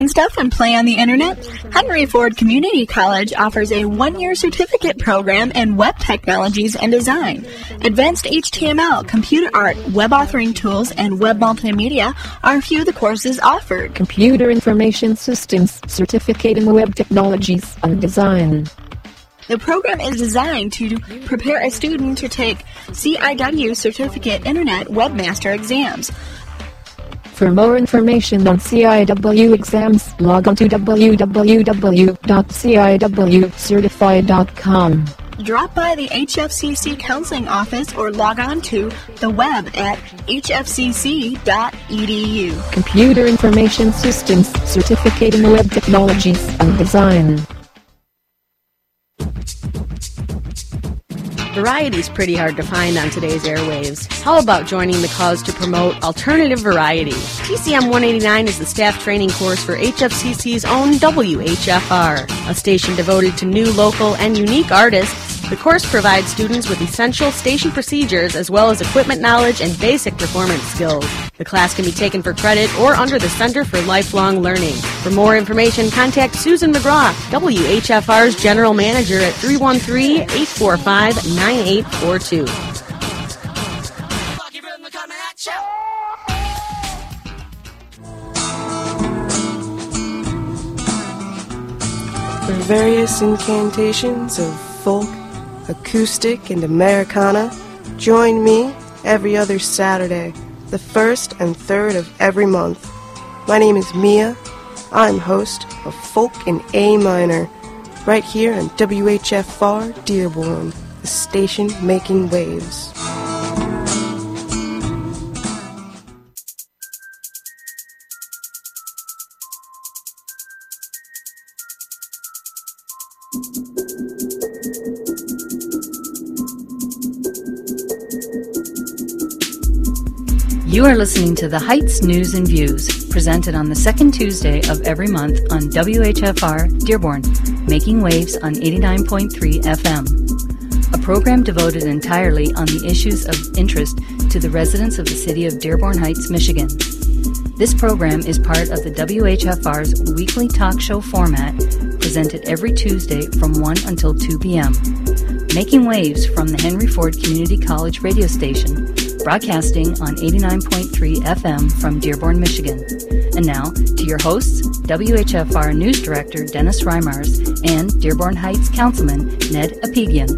stuff and play on the internet? Henry Ford Community College offers a one-year certificate program in web technologies and design. Advanced HTML, computer art, web authoring tools, and web multimedia are a few of the courses offered. Computer Information Systems, certificate in web technologies and design. The program is designed to prepare a student to take CIW Certificate Internet Webmaster exams. For more information on CIW exams, log on to www.ciwcertified.com. Drop by the HFCC Counseling Office or log on to the web at hfcc.edu. Computer Information Systems, certificate in web technologies and design. Variety's pretty hard to find on today's airwaves. How about joining the cause to promote alternative variety? TCM 189 is the staff training course for HFCC's own WHFR, a station devoted to new, local, and unique artists. The course provides students with essential station procedures as well as equipment knowledge and basic performance skills. The class can be taken for credit or under the Center for Lifelong Learning. For more information, contact Susan McGraw, WHFR's General Manager at 313-845-9842. For various incantations of folk, acoustic, and Americana, join me every other Saturday, the 1st and 3rd of every month. My name is Mia. I'm host of Folk in A Minor, right here on WHFR Dearborn, the station making waves. You are listening to the Heights News and Views, presented on the second Tuesday of every month on WHFR Dearborn, making waves on 89.3 FM. A program devoted entirely on the issues of interest to the residents of the city of Dearborn Heights, Michigan. This program is part of the WHFR's weekly talk show format, presented every Tuesday from 1 until 2 p.m. Making waves from the Henry Ford Community College radio station, broadcasting on 89.3 FM from Dearborn, Michigan. And now, to your hosts, WHFR News Director Dennis Reimers and Dearborn Heights Councilman Ned Apigian.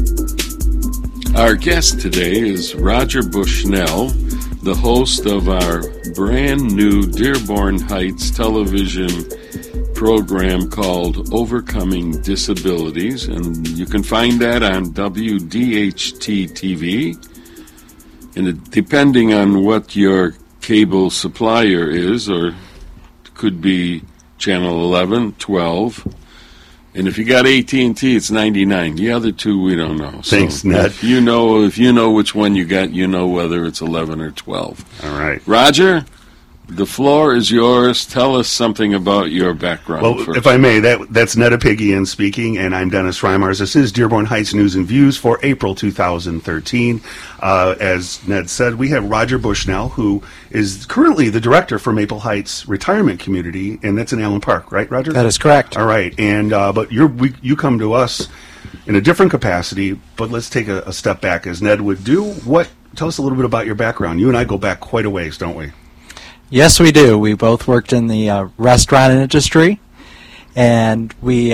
Our guest today is Roger Bushnell, the host of our brand new Dearborn Heights television program called Overcoming Disabilities, and you can find that on WDHT TV. And depending on what your cable supplier is, or it could be channel 11, 12, and if you got AT&T, it's 99. The other two, we don't know. Thanks, so Ned. If you know which one you got, you know whether it's 11 or 12. All right. Roger, the floor is yours. Tell us something about your background. Well, first. if I may, that's Ned Apigian speaking, and I'm Dennis Reimers. This is Dearborn Heights News and Views for April 2013. As Ned said, we have Roger Bushnell, who is currently the director for Maple Heights Retirement Community, and that's in Allen Park, right, Roger? That is correct. All right, and but you come to us in a different capacity, but let's take a step back, as Ned would do. Tell us a little bit about your background. You and I go back quite a ways, don't we? Yes, we do. We both worked in the restaurant industry, and we've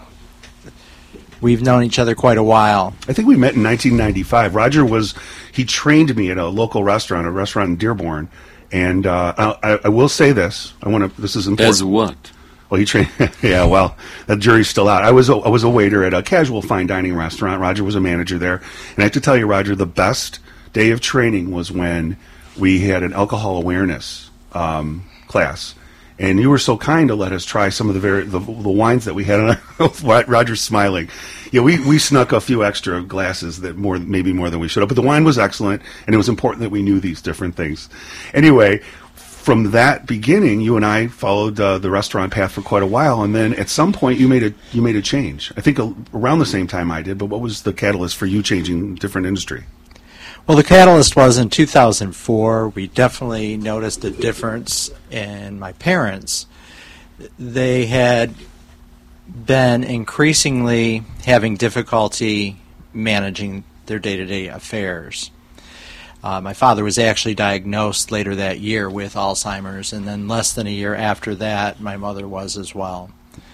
known each other quite a while. I think we met in 1995. Roger he trained me at a local restaurant, in Dearborn, and I will say this. This is important. As what? Well, he trained. Yeah, well, that jury's still out. I was a waiter at a casual fine dining restaurant. Roger was a manager there, and I have to tell you, Roger, the best day of training was when we had an alcohol awareness class, and you were so kind to let us try some of the wines that we had on our Roger's smiling. Yeah, we snuck a few extra glasses maybe more than we should have, but the wine was excellent, and it was important that we knew these different things. Anyway, from that beginning, you and I followed the restaurant path for quite a while, and then at some point you made a change. I think around the same time I did, but what was the catalyst for you changing different industry? Well, the catalyst was in 2004. We definitely noticed a difference in my parents. they had been increasingly having difficulty managing their day-to-day affairs. My father was actually diagnosed later that year with Alzheimer's, and then less than a year after that, my mother was as well.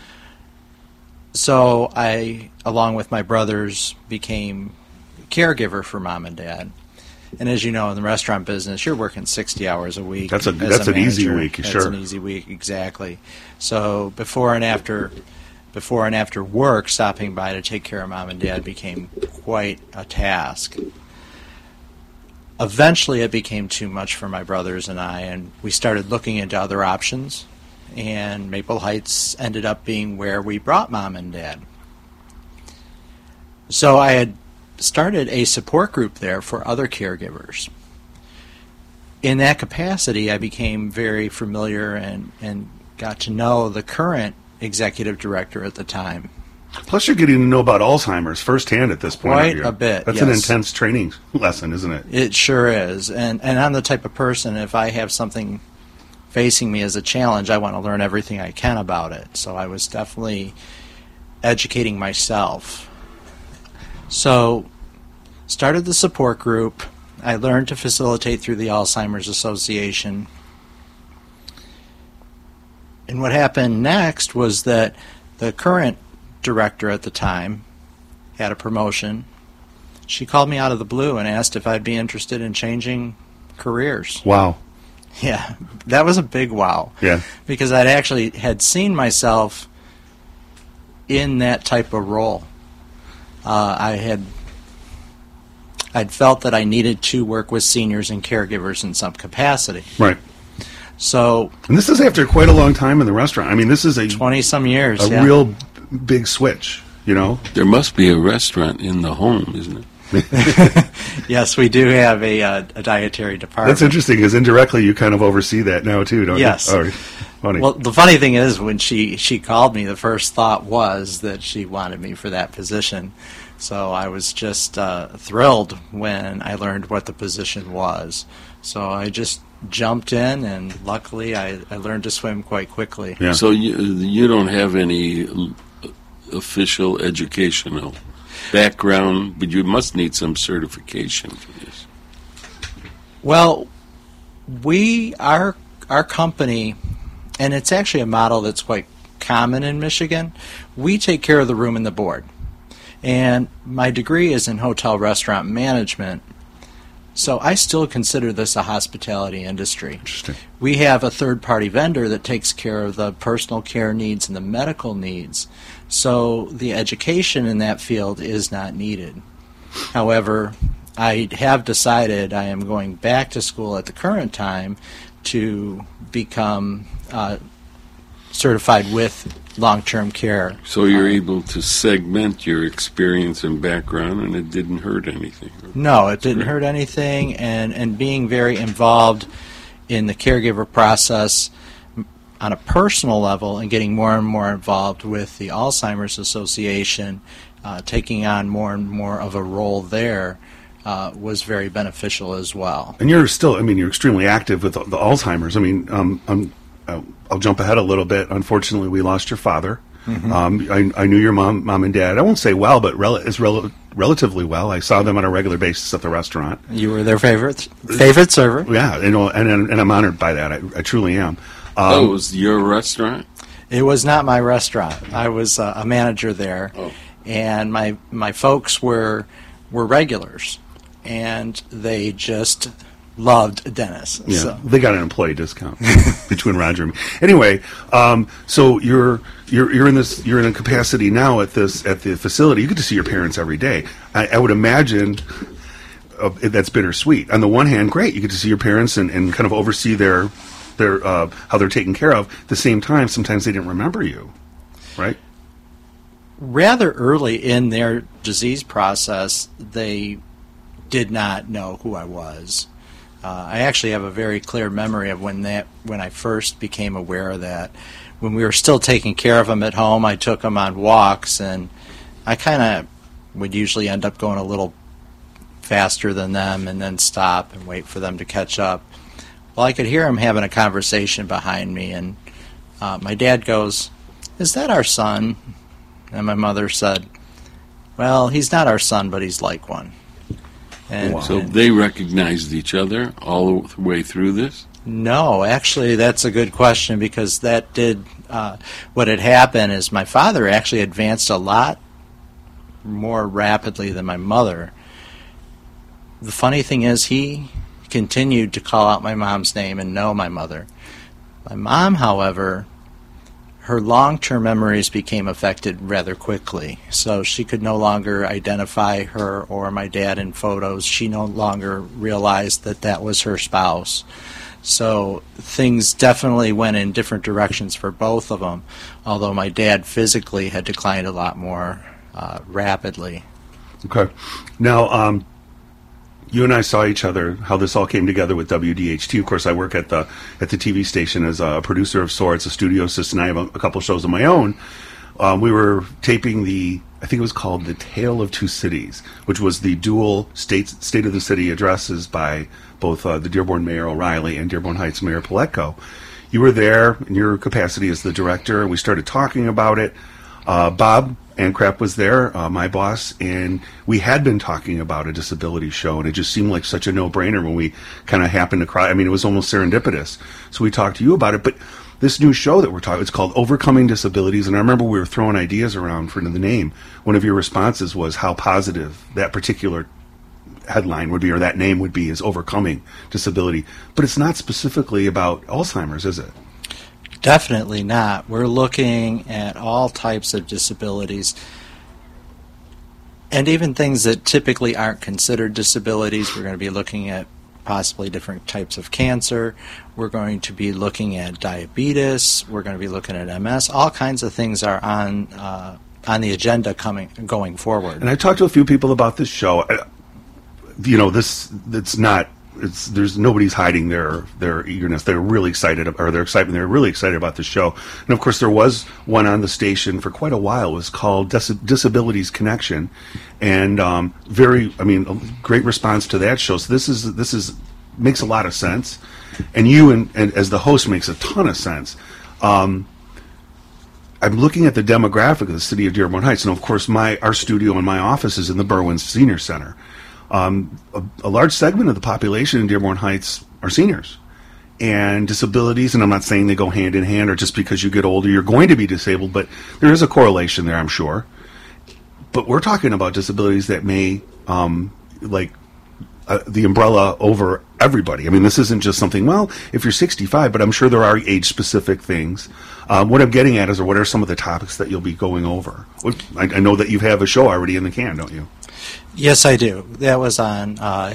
So I, along with my brothers, became caregiver for Mom and Dad. And as you know, in the restaurant business, you're working 60 hours a week. That's an easy week, sure. That's an easy week, exactly. So before and after work, stopping by to take care of Mom and Dad became quite a task. Eventually, it became too much for my brothers and I, and we started looking into other options, and Maple Heights ended up being where we brought Mom and Dad. So I had started a support group there for other caregivers. In that capacity, I became very familiar and got to know the current executive director at the time. Plus, you're getting to know about Alzheimer's firsthand at this point. Quite a bit, That's yes. an intense training lesson, isn't it? It sure is. And I'm the type of person, if I have something facing me as a challenge, I want to learn everything I can about it. So I was definitely educating myself. So, started the support group. I learned to facilitate through the Alzheimer's Association. And what happened next was that the current director at the time had a promotion. She called me out of the blue and asked if I'd be interested in changing careers. Wow. Yeah, that was a big wow. Yeah. Because I'd actually had seen myself in that type of role. I'd felt that I needed to work with seniors and caregivers in some capacity. Right. So, and this is after quite a long time in the restaurant. I mean, this is a 20-some years. A real big switch, you know? There must be a restaurant in the home, isn't it? Yes, we do have a dietary department. That's interesting, because indirectly you kind of oversee that now, too, don't yes. you? Yes. Funny. Well, the funny thing is, when she called me, the first thought was that she wanted me for that position. So I was just thrilled when I learned what the position was. So I just jumped in, and luckily I learned to swim quite quickly. Yeah. So you don't have any official educational background, but you must need some certification for this. Well, our company, and it's actually a model that's quite common in Michigan, we take care of the room and the board. And my degree is in hotel restaurant management, so I still consider this a hospitality industry. Interesting. We have a third-party vendor that takes care of the personal care needs and the medical needs, so the education in that field is not needed. However, I have decided I am going back to school at the current time to become certified with long-term care. So you're able to segment your experience and background, and it didn't hurt anything. No, it didn't hurt anything, and being very involved in the caregiver process on a personal level and getting more and more involved with the Alzheimer's Association, taking on more and more of a role there, was very beneficial as well. And you're still, you're extremely active with the Alzheimer's. I'll jump ahead a little bit. Unfortunately, we lost your father. Mm-hmm. I knew your mom and dad. I won't say well, but relatively well. I saw them on a regular basis at the restaurant. You were their favorite server. Yeah, and I'm honored by that. I truly am. It was your restaurant? It was not my restaurant. I was a manager there, and my folks were regulars, and they just loved Dennis. Yeah, so. They got an employee discount between Roger and me. Anyway, so you're in a capacity now at the facility. You get to see your parents every day. I would imagine that's bittersweet. On the one hand, great, you get to see your parents and kind of oversee their how they're taken care of. At the same time, sometimes they didn't remember you, right? Rather early in their disease process, they did not know who I was. I actually have a very clear memory of when I first became aware of that. When we were still taking care of them at home, I took them on walks, and I kind of would usually end up going a little faster than them and then stop and wait for them to catch up. Well, I could hear them having a conversation behind me, and my dad goes, "Is that our son?" And my mother said, "Well, he's not our son, but he's like one." And So they recognized each other all the way through this? no, actually, that's a good question, because that did what had happened is my father actually advanced a lot more rapidly than my mother. The funny thing is, he continued to call out my mom's name and know my mother. My mom, however, her long-term memories became affected rather quickly, so she could no longer identify her or my dad in photos. She no longer realized that that was her spouse. So things definitely went in different directions for both of them, although my dad physically had declined a lot more rapidly. Okay. Now, you and I saw each other, how this all came together with WDHT. Of course, I work at the TV station as a producer of sorts, a studio assistant. I have a couple shows of my own. We were taping I think it was called The Tale of Two Cities, which was the dual State of the City addresses by both the Dearborn Mayor O'Reilly and Dearborn Heights Mayor Paletko. You were there in your capacity as the director. We started talking about it. Bob Ancrap was there, my boss, and we had been talking about a disability show, and it just seemed like such a no-brainer when we kind of happened to cry. I mean, it was almost serendipitous. So we talked to you about it, but this new show that we're talking, it's called Overcoming Disabilities, and I remember we were throwing ideas around for the name. One of your responses was how positive that particular headline would be, or that name would be, is Overcoming Disability. But it's not specifically about Alzheimer's, is it? Definitely not. We're looking at all types of disabilities, and even things that typically aren't considered disabilities. We're going to be looking at possibly different types of cancer. We're going to be looking at diabetes. We're going to be looking at MS. All kinds of things are on the agenda going forward. And I talked to a few people about this show. There's nobody's hiding their eagerness. They're really excited, or their excitement. They're really excited about the show. And of course, there was one on the station for quite a while. It was called Disabilities Connection, and a great response to that show. So this is makes a lot of sense, and you and as the host makes a ton of sense. I'm looking at the demographic of the city of Dearborn Heights, and of course, our studio and my office is in the Berwyn Senior Center. A large segment of the population in Dearborn Heights are seniors. And disabilities, and I'm not saying they go hand in hand, or just because you get older you're going to be disabled, but there is a correlation there, I'm sure. But we're talking about disabilities that may, the umbrella over everybody. I mean, this isn't just something, well, if you're 65, but I'm sure there are age-specific things. What I'm getting at is, or what are some of the topics that you'll be going over? I know that you have a show already in the can, don't you? Yes, I do. That was on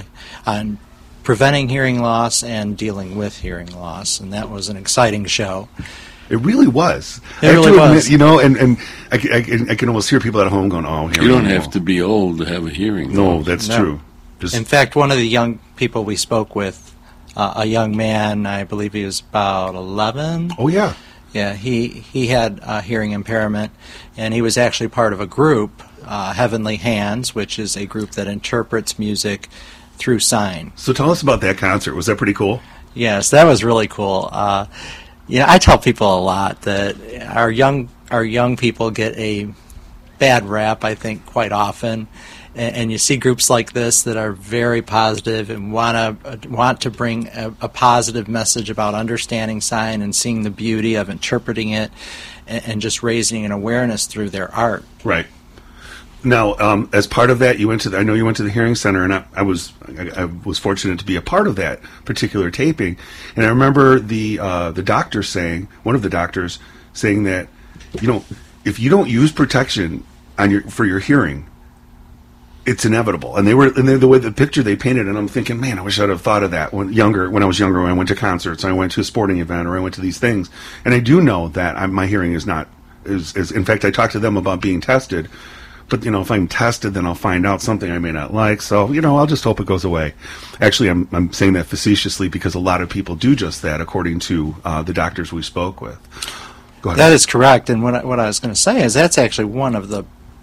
preventing hearing loss and dealing with hearing loss, and that was an exciting show. It really was. It really was. Admit, and I can almost hear people at home going, "Oh, you don't have to be old to have a hearing loss." No, that's true. In fact, one of the young people we spoke with, a young man, I believe he was about 11. Oh, yeah. Yeah, he had a hearing impairment, and he was actually part of a group, Heavenly Hands, which is a group that interprets music through sign. So tell us about that concert. Was that pretty cool? Yes, that was really cool. I tell people a lot that our young people get a bad rap, I think, quite often. And you see groups like this that are very positive and want to bring a positive message about understanding sign and seeing the beauty of interpreting it, and just raising an awareness through their art. Right. Now, as part of that, I know you went to the Hearing Center, and I was fortunate to be a part of that particular taping. And I remember the doctor saying, one of the doctors saying that, if you don't use protection for your hearing, it's inevitable. And the way the picture they painted, and I'm thinking, man, I wish I'd have thought of that when I was younger, when I went to concerts, I went to a sporting event, or I went to these things. And I do know that my hearing is in fact, I talked to them about being tested. But, if I'm tested, then I'll find out something I may not like. So, I'll just hope it goes away. Actually, I'm saying that facetiously because a lot of people do just that, according to the doctors we spoke with. Go ahead. That is correct. And what I was going to say is that's actually one of the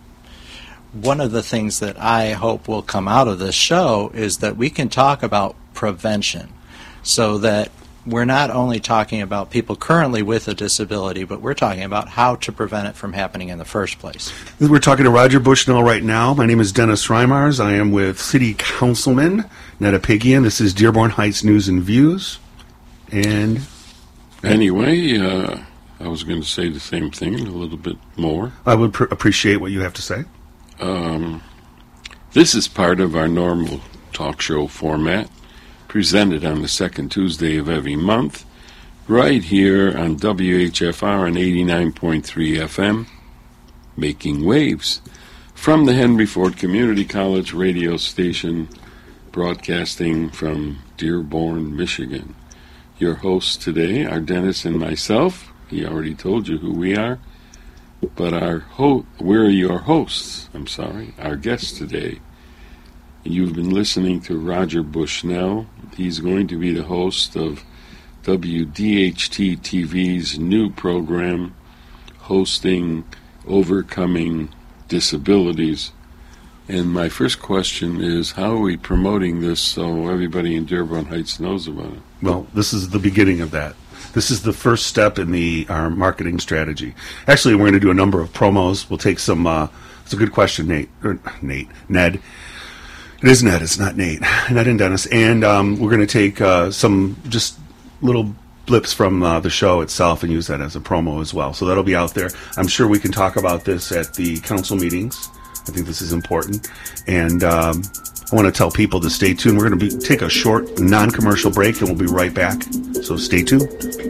things that I hope will come out of this show is that we can talk about prevention, so that we're not only talking about people currently with a disability, but we're talking about how to prevent it from happening in the first place. We're talking to Roger Bushnell right now. My name is Dennis Reimers. I am with City Councilman Netta Pigian. This is Dearborn Heights News and Views. And anyway, I was going to say the same thing, a little bit more. I would appreciate what you have to say. This is part of our normal talk show format, presented on the second Tuesday of every month, right here on WHFR on 89.3 FM, Making Waves, from the Henry Ford Community College radio station, broadcasting from Dearborn, Michigan. Your hosts today are Dennis and myself. He already told you who we are, but we're your hosts. Our guest today. You've been listening to Roger Bushnell. He's going to be the host of WDHT TV's new program, hosting Overcoming Disabilities. And my first question is, how are we promoting this so everybody in Dearborn Heights knows about it? Well, this is the beginning of that. This is the first step in our marketing strategy. Actually, we're going to do a number of promos. We'll take some, it's a good question, Ned. It is Ned, it's not Nate. Ned and Dennis. And we're going to take some just little blips from the show itself and use that as a promo as well. So that'll be out there. I'm sure we can talk about this at the council meetings. I think this is important. And I want to tell people to stay tuned. We're going to take a short, non-commercial break, and we'll be right back. So stay tuned.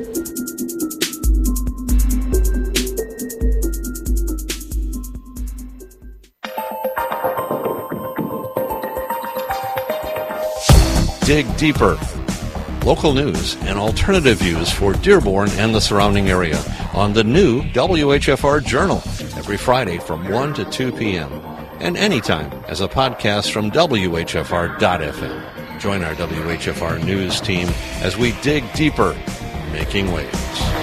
Dig Deeper. Local news and alternative views for Dearborn and the surrounding area on the new WHFR Journal every Friday from 1 to 2 p.m. and anytime as a podcast from WHFR.FM. Join our WHFR news team as we dig deeper, making waves.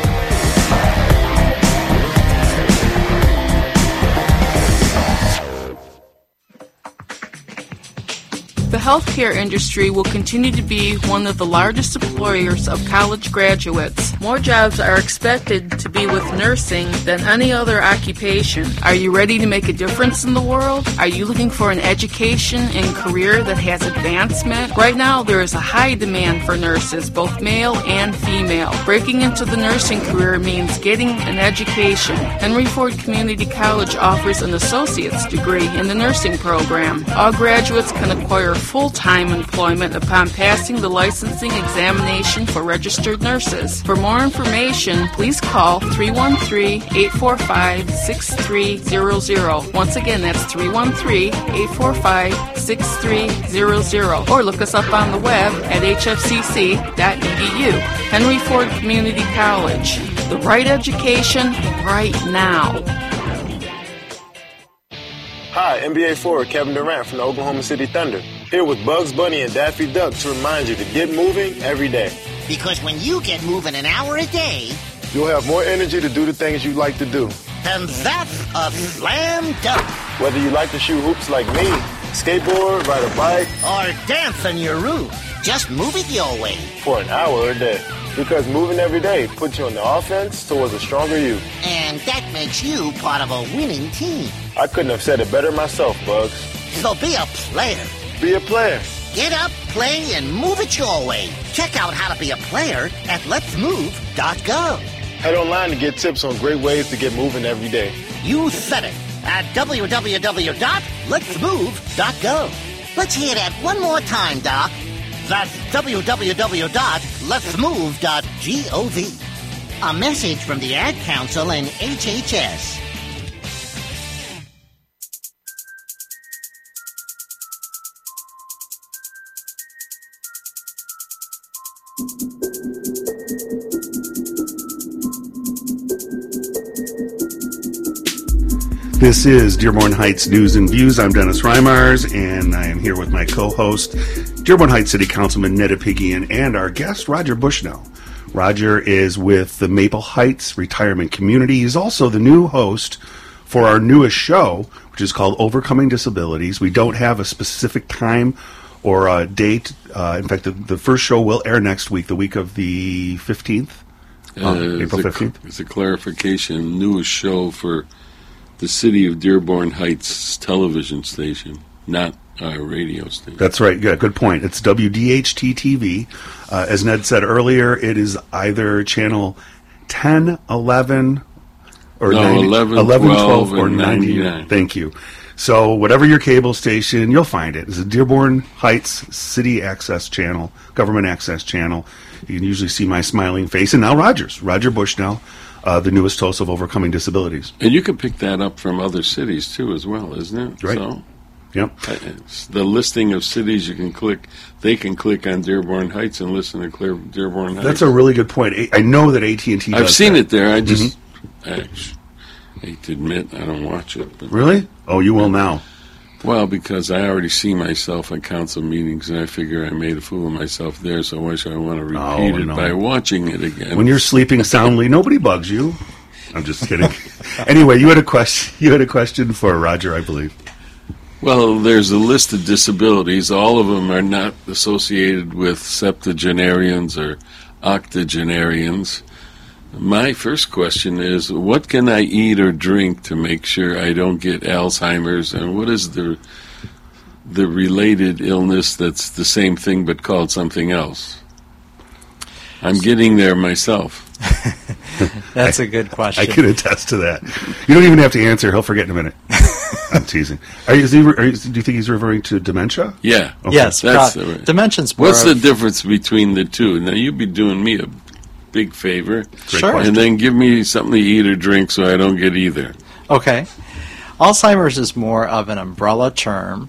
The healthcare industry will continue to be one of the largest employers of college graduates. More jobs are expected to be with nursing than any other occupation. Are you ready to make a difference in the world? Are you looking for an education and career that has advancement? Right now, there is a high demand for nurses, both male and female. Breaking into the nursing career means getting an education. Henry Ford Community College offers an associate's degree in the nursing program. All graduates can acquire full-time employment upon passing the licensing examination for registered nurses. For more information, please call 313-845-6300. Once again, that's 313-845-6300. Or look us up on the web at hfcc.edu. Henry Ford Community College. The right education right now. Hi, NBA forward Kevin Durant from the Oklahoma City Thunder. Here with Bugs Bunny and Daffy Duck to remind you to get moving every day. Because when you get moving an hour a day, you'll have more energy to do the things you like to do. And that's a slam dunk. Whether you like to shoot hoops like me, skateboard, ride a bike, or dance on your roof, just move it your way. For an hour a day. Because moving every day puts you on the offense towards a stronger you. And that makes you part of a winning team. I couldn't have said it better myself, Bugs. So be a player. Be a player. Get up, play, and move it your way. Check out how to be a player at letsmove.go. Head online to get tips on great ways to get moving every day. You said it at www.letsmove.go. Let's hear that one more time, Doc. That's www.letsmove.gov. A message from the Ad Council and HHS. This is Dearborn Heights News and Views. I'm Dennis Reimers, and I am here with my co-host, Dearborn Heights City Councilman Netta Pigian, and our guest, Roger Bushnell. Roger is with the Maple Heights Retirement Community. He's also the new host for our newest show, which is called Overcoming Disabilities. We don't have a specific time or a date. In fact, the first show will air next week, the week of the 15th, April 15th. It's a clarification, newest show for the City of Dearborn Heights television station, not our radio station. That's right. Good point. It's WDHT-TV. As Ned said earlier, it is either channel 10, 11, or 11, 12, or 99. Thank you. So whatever your cable station, you'll find it. It's a Dearborn Heights City Access Channel, Government Access Channel. You can usually see my smiling face. And now Roger Bushnell, the newest host of Overcoming Disabilities. And you can pick that up from other cities, too, as well, isn't it? Right. So, yep. The listing of cities you can click, they can click on Dearborn Heights and listen to Dearborn Heights. That's a really good point. I know that AT&T does I've seen that. it there. I just, I hate to admit, I don't watch it. But, really? Oh, you will now. Well, because I already see myself at council meetings, and I figure I made a fool of myself there, so why should I want to repeat it by watching it again? When you're sleeping soundly, nobody bugs you. I'm just kidding. Anyway, you had a question. You had a question for Roger, I believe. Well, there's a list of disabilities. All of them are not associated with septuagenarians or octogenarians. My first question is, what can I eat or drink to make sure I don't get Alzheimer's, and what is the related illness that's the same thing but called something else? I'm getting there myself. That's a good question. I can attest to that. You don't even have to answer. He'll forget in a minute. I'm teasing. Do you think he's referring to dementia? Yeah. Okay. Yes. That's dementia's What's the difference between the two? Now, you'd be doing me a big favor. Sure. And then give me something to eat or drink so I don't get either. Okay. Alzheimer's is more of an umbrella term.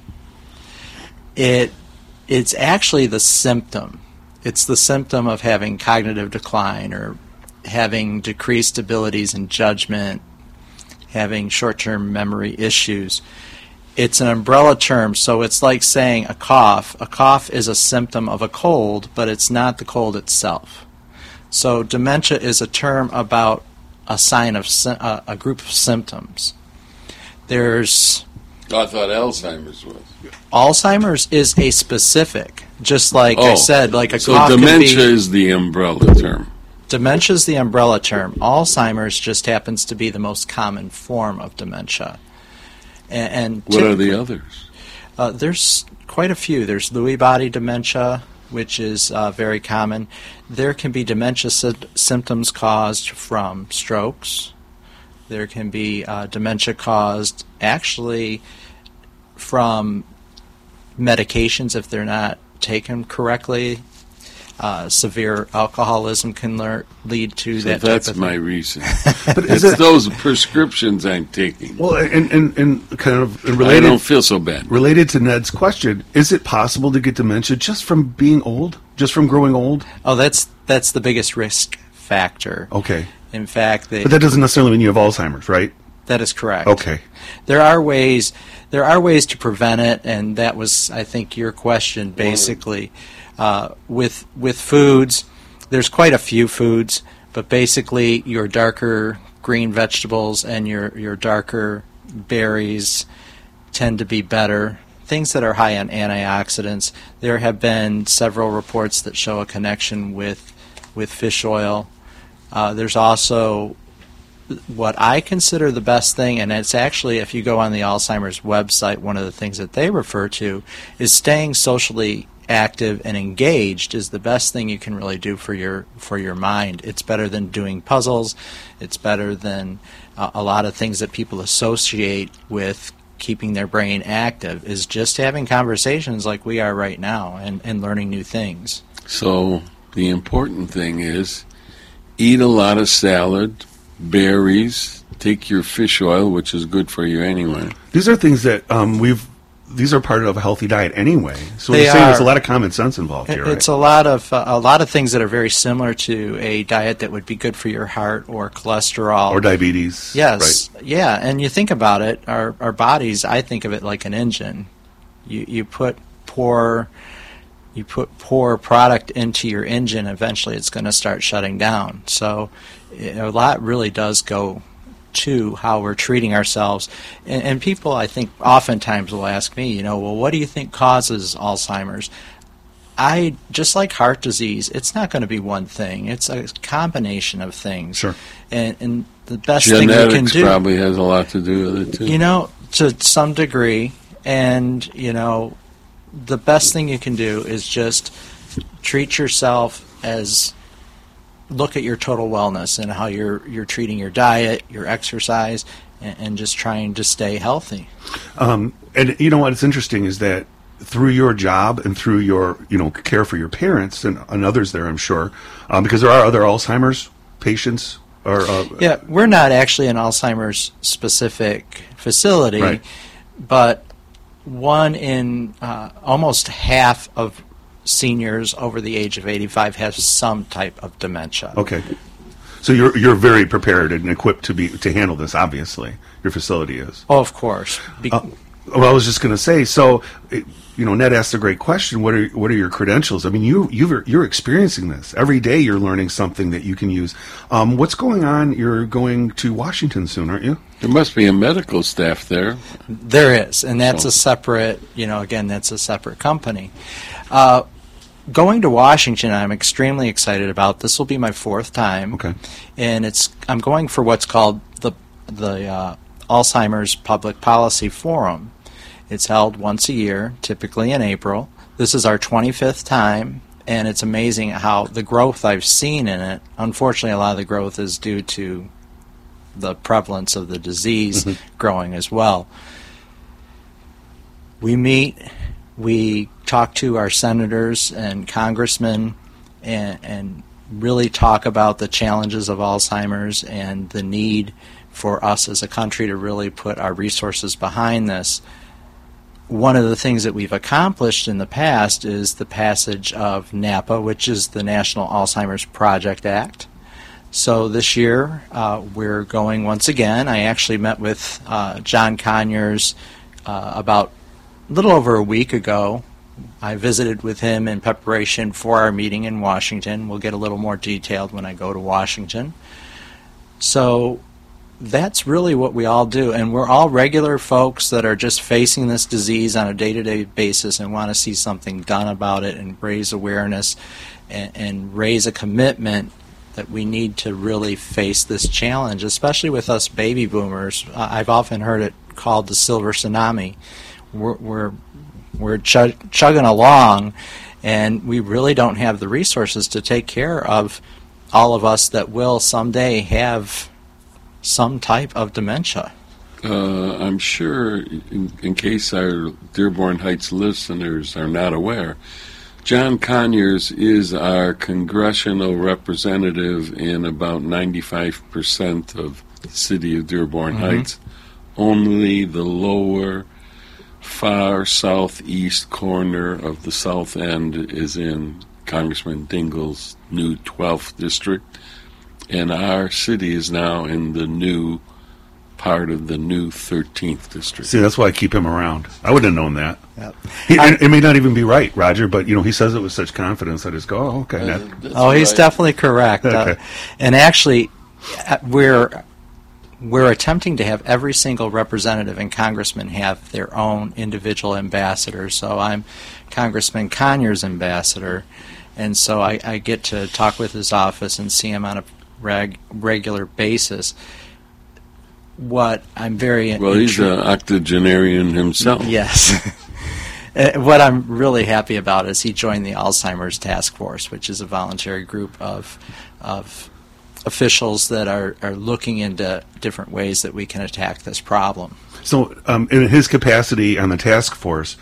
It's actually the symptom. It's the symptom of having cognitive decline or having decreased abilities in judgment, having short-term memory issues. It's an umbrella term, so it's like saying a cough. A cough is a symptom of a cold, but it's not the cold itself. So dementia is a term about a sign of a group of symptoms. There's... I thought Alzheimer's was. Alzheimer's is a specific, just like I said, like a cough. So dementia is the umbrella term. Dementia is the umbrella term. Alzheimer's just happens to be the most common form of dementia. And what are the others? There's quite a few. There's Lewy body dementia, which is very common. There can be dementia symptoms caused from strokes. There can be dementia caused actually from medications if they're not taken correctly. Severe alcoholism can lead to that type of thing. That's my reason. But it's those prescriptions I'm taking. Well, and kind of related. I don't feel so bad. Related to Ned's question, is it possible to get dementia just from being old, just from growing old? Oh, that's the biggest risk factor. Okay. In fact, but that doesn't necessarily mean you have Alzheimer's, right? That is correct. Okay. There are ways to prevent it, and that was, I think, your question basically. With foods, there's quite a few foods, but basically your darker green vegetables and your darker berries tend to be better. Things that are high on antioxidants. There have been several reports that show a connection with fish oil. There's also what I consider the best thing, and it's actually, if you go on the Alzheimer's website, one of the things that they refer to is staying socially active and engaged is the best thing you can really do for your mind. It's better than doing puzzles. It's better than a lot of things that people associate with keeping their brain active, is just having conversations like we are right now and learning new things. So the important thing is eat a lot of salad, berries, take your fish oil, which is good for you anyway. These are things that these are part of a healthy diet anyway. So you're saying there's a lot of common sense involved here, right? It's a lot of things that are very similar to a diet that would be good for your heart or cholesterol or diabetes. Yes, right. Yeah. And you think about it, our bodies. I think of it like an engine. You put poor product into your engine, eventually it's going to start shutting down. So a lot really does go to how we're treating ourselves. And people, I think, oftentimes will ask me, well, what do you think causes Alzheimer's? Just like heart disease, it's not going to be one thing. It's a combination of things. Sure. And the best thing we can do... Genetics probably has a lot to do with it, too. To some degree. And, the best thing you can do is just treat yourself as... Look at your total wellness and how you're treating your diet, your exercise, and just trying to stay healthy. And you know what? It's interesting is that through your job and through your care for your parents and others there, I'm sure, because there are other Alzheimer's patients. Yeah, we're not actually an Alzheimer's specific facility, right. But one in almost half of seniors over the age of 85 have some type of dementia. Okay, so you're very prepared and equipped to handle this. Obviously, your facility is. Oh, of course. Well, I was just going to say. So, Ned asked a great question. What are your credentials? I mean, you're experiencing this every day. You're learning something that you can use. What's going on? You're going to Washington soon, aren't you? There must be a medical staff there. There is, and that's a separate. Again, that's a separate company. Going to Washington, I'm extremely excited about. This will be my 4th time. Okay. And I'm going for what's called the Alzheimer's Public Policy Forum. It's held once a year, typically in April. This is our 25th time, and it's amazing how the growth I've seen in it. Unfortunately, a lot of the growth is due to the prevalence of the disease growing as well. We meet. We talk to our senators and congressmen and really talk about the challenges of Alzheimer's and the need for us as a country to really put our resources behind this. One of the things that we've accomplished in the past is the passage of NAPA, which is the National Alzheimer's Project Act. So this year we're going once again. I actually met with John Conyers about a little over a week ago. I visited with him in preparation for our meeting in Washington. We'll get a little more detailed when I go to Washington. So that's really what we all do. And we're all regular folks that are just facing this disease on a day-to-day basis and want to see something done about it and raise awareness and raise a commitment that we need to really face this challenge, especially with us baby boomers. I've often heard it called the silver tsunami. We're chugging along, and we really don't have the resources to take care of all of us that will someday have some type of dementia. I'm sure, in case our Dearborn Heights listeners are not aware, John Conyers is our congressional representative in about 95% of the city of Dearborn Heights. Only the lower, far southeast corner of the south end is in Congressman Dingell's new 12th district, and our city is now in the new part of the new 13th district. See, that's why I keep him around. I wouldn't have known that. Yep. It may not even be right, Roger, but he says it with such confidence. I just go, oh, okay. He's definitely correct. Okay. And actually, we're attempting to have every single representative and congressman have their own individual ambassador. So I'm Congressman Conyers' ambassador, and so I get to talk with his office and see him on a regular basis. What I'm very he's an octogenarian himself. Yes. What I'm really happy about is he joined the Alzheimer's Task Force, which is a voluntary group of officials that are looking into different ways that we can attack this problem. So, in his capacity on the task force,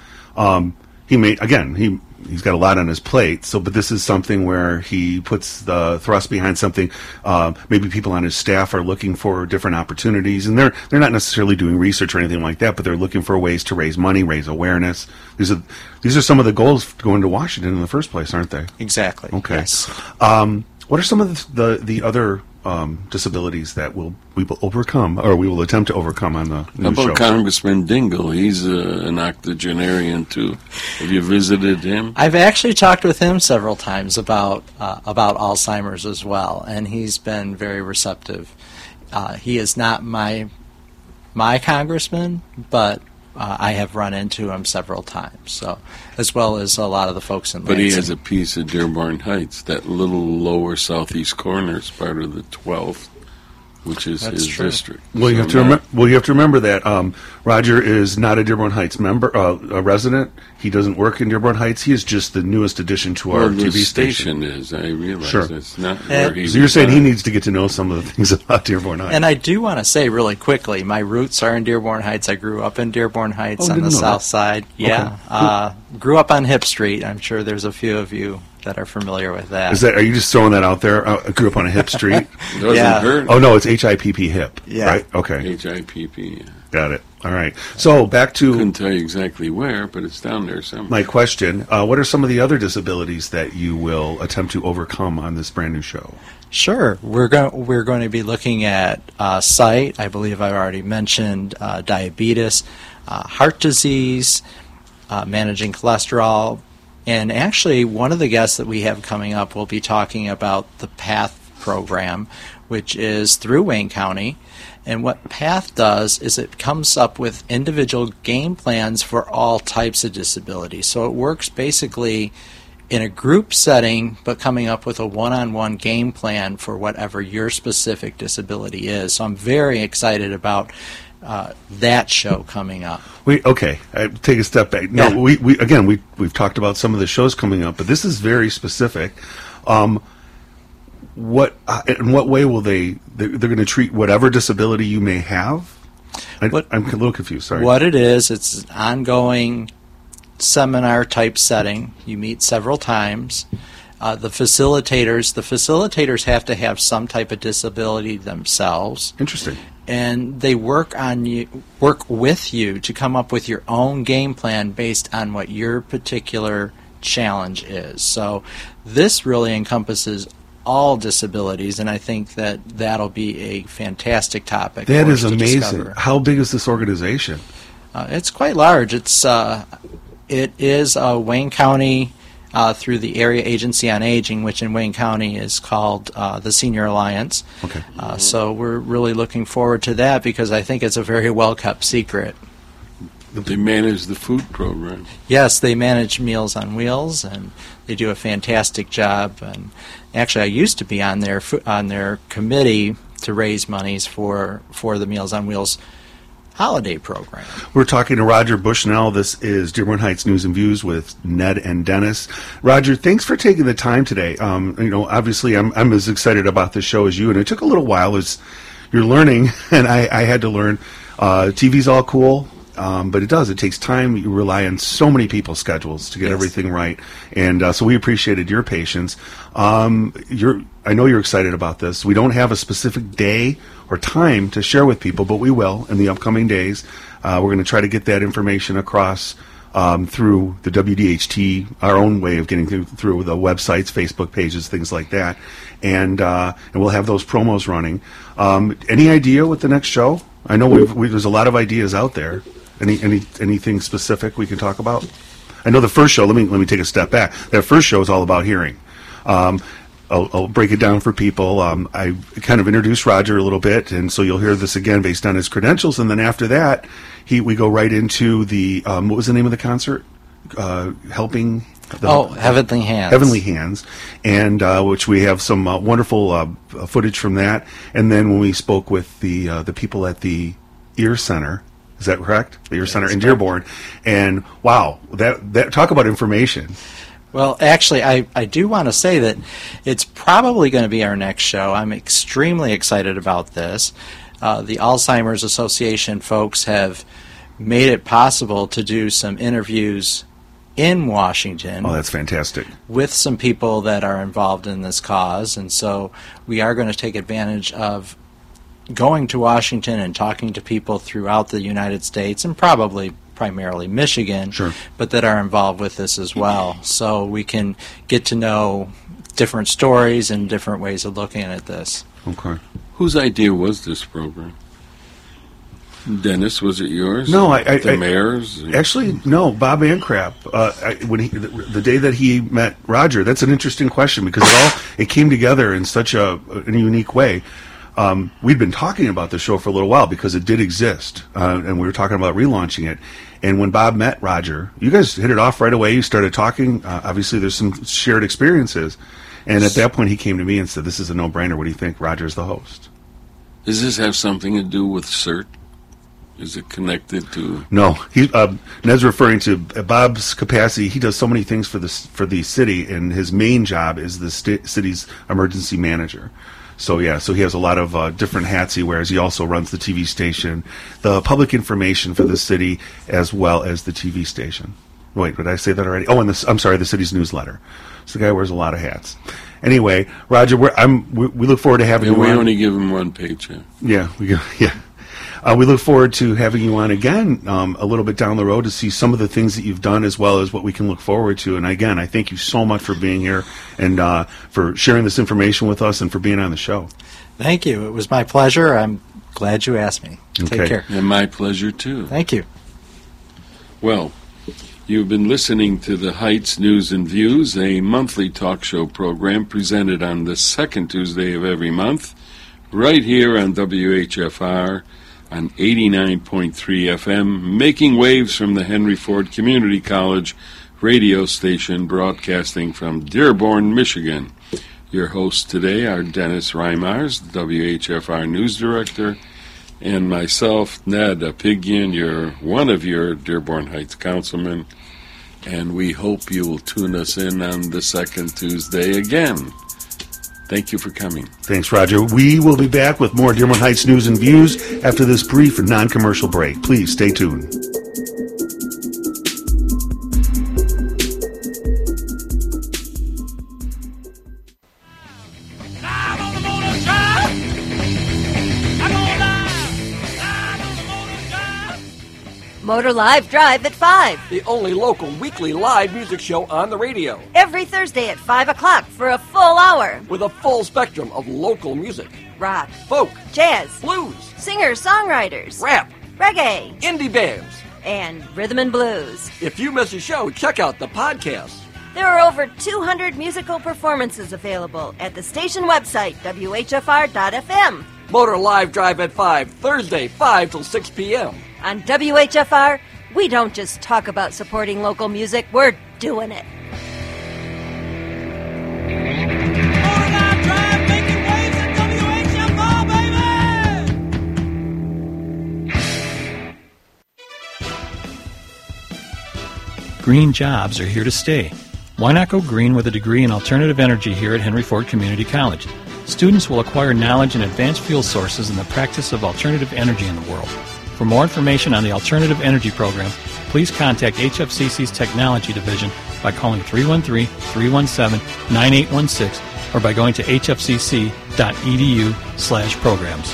he's got a lot on his plate. So, but this is something where he puts the thrust behind something. Maybe people on his staff are looking for different opportunities, and they're not necessarily doing research or anything like that, but they're looking for ways to raise money, raise awareness. These are some of the goals going to Washington in the first place, aren't they? Exactly. Okay. Yes. What are some of the other disabilities that we will overcome, or we will attempt to overcome on the new show? How about Congressman Dingell? He's an octogenarian too. Have you visited him? I've actually talked with him several times about Alzheimer's as well, and he's been very receptive. He is not my congressman, but I have run into him several times. So, as well as a lot of the folks in Lansing. But he has a piece of Dearborn Heights, that little lower southeast corner is part of the 12th, which is his district. Well, you have to remember that Roger is not a Dearborn Heights member, a resident. He doesn't work in Dearborn Heights. He is just the newest addition to our TV station. Is, I realize. Sure. That's not where he So you're saying he needs to get to know some of the things about Dearborn Heights. And I do want to say really quickly, my roots are in Dearborn Heights. I grew up in Dearborn Heights on the south side. Yeah. Okay. Grew up on Hip Street. I'm sure there's a few of you that are familiar with that. Are you just throwing that out there? I grew up on a Hip Street. Yeah. Oh no, it's HIPP Hip. Yeah. Right. Okay. HIPP. Yeah. Got it. All right. So back to. Couldn't tell you exactly where, but it's down there somewhere. My question: what are some of the other disabilities that you will attempt to overcome on this brand new show? Sure. We're going to be looking at sight. I believe I've already mentioned diabetes, heart disease, managing cholesterol. And actually, one of the guests that we have coming up will be talking about the PATH program, which is through Wayne County. And what PATH does is it comes up with individual game plans for all types of disabilities. So it works basically in a group setting, but coming up with a one-on-one game plan for whatever your specific disability is. So I'm very excited about that show coming up. Okay. Take a step back. No, Yeah. we've talked about some of the shows coming up, but this is very specific. In what way will they're going to treat whatever disability you may have? I'm a little confused. Sorry. What it is, it's an ongoing seminar type setting. You meet several times. The facilitators have to have some type of disability themselves. Interesting. And they work with you to come up with your own game plan based on what your particular challenge is. So this really encompasses all disabilities, and I think that that'll be a fantastic topic. That for is us to amazing. discover. How big is this organization? It's quite large. It is Wayne County through the Area Agency on Aging, which in Wayne County is called the Senior Alliance. Okay. So we're really looking forward to that because I think it's a very well-kept secret. They manage the food program. Yes, they manage Meals on Wheels, and they do a fantastic job. And actually, I used to be on their committee to raise monies for the Meals on Wheels holiday program. We're talking to Roger Bushnell. This is Dearborn Heights News and Views with Ned and Dennis. Roger, thanks for taking the time today. Obviously, I'm as excited about this show as you, and it took a little while as you're learning, and I had to learn. TV's all cool. But it takes time. You rely on so many people's schedules to get everything right. And so we appreciated your patience. I know you're excited about this. We don't have a specific day or time to share with people, but we will in the upcoming days. We're going to try to get that information across through the WDHT, our own way of getting through the websites, Facebook pages, things like that. And we'll have those promos running. Any idea what the next show? I know there's a lot of ideas out there. Anything specific we can talk about? I know the first show. Let me take a step back. That first show is all about hearing. I'll break it down for people. I kind of introduced Roger a little bit, and so you'll hear this again based on his credentials. And then after that, we go right into the what was the name of the concert? Helping. Heavenly Hands. Heavenly Hands, and which we have some wonderful footage from that. And then when we spoke with the people at the Ear Center. Is that correct? The Ear Center in Dearborn. And wow, that talk about information. Well, actually, I do want to say that it's probably going to be our next show. I'm extremely excited about this. The Alzheimer's Association folks have made it possible to do some interviews in Washington. Oh, that's fantastic. With some people that are involved in this cause. And so we are going to take advantage of going to Washington and talking to people throughout the United States and probably primarily Michigan, but that are involved with this as well. So we can get to know different stories and different ways of looking at this. Okay. Whose idea was this program? Dennis, was it yours? No, the mayor's. Actually, no. Bob Ancrap. When the day that he met Roger, that's an interesting question because it came together in such a unique way. we'd been talking about the show for a little while because it did exist, and we were talking about relaunching it. And when Bob met Roger, you guys hit it off right away. You started talking. Obviously, there's some shared experiences. And at that point, he came to me and said, this is a no-brainer. What do you think? Roger's the host. Does this have something to do with CERT? Is it connected to... No. Ned's referring to Bob's capacity. He does so many things for the city, and his main job is the city's emergency manager. So, yeah, so he has a lot of different hats he wears. He also runs the TV station, the public information for the city, as well as the TV station. Wait, did I say that already? Oh, and the city's newsletter. So the guy wears a lot of hats. Anyway, Roger, we look forward to having you on. We only give him one paycheck. Yeah, we look forward to having you on again a little bit down the road to see some of the things that you've done as well as what we can look forward to. And again, I thank you so much for being here and for sharing this information with us and for being on the show. Thank you. It was my pleasure. I'm glad you asked me. Okay. Take care. And my pleasure, too. Thank you. Well, you've been listening to the Heights News and Views, a monthly talk show program presented on the second Tuesday of every month, right here on WHFR on 89.3 FM, making waves from the Henry Ford Community College radio station broadcasting from Dearborn, Michigan. Your hosts today are Dennis Reimars, WHFR News Director, and myself, Ned Apigyan, one of your Dearborn Heights councilmen, and we hope you will tune us in on the second Tuesday again. Thank you for coming. Thanks, Roger. We will be back with more Dearborn Heights News and Views after this brief and non-commercial break. Please stay tuned. Motor Live Drive at 5. The only local weekly live music show on the radio. Every Thursday at 5 o'clock for a full hour. With a full spectrum of local music. Rock. Folk. Jazz. Blues. Singer-songwriters. Rap. Reggae. Indie bands. And rhythm and blues. If you miss a show, check out the podcast. There are over 200 musical performances available at the station website, WHFR.FM. Motor Live Drive at 5, Thursday, 5 till 6 p.m. On WHFR, we don't just talk about supporting local music, we're doing it. Motor Live Drive, making waves at WHFR, baby! Green jobs are here to stay. Why not go green with a degree in alternative energy here at Henry Ford Community College? Students will acquire knowledge in advanced fuel sources and the practice of alternative energy in the world. For more information on the Alternative Energy Program, please contact HFCC's Technology Division by calling 313-317-9816 or by going to hfcc.edu/programs.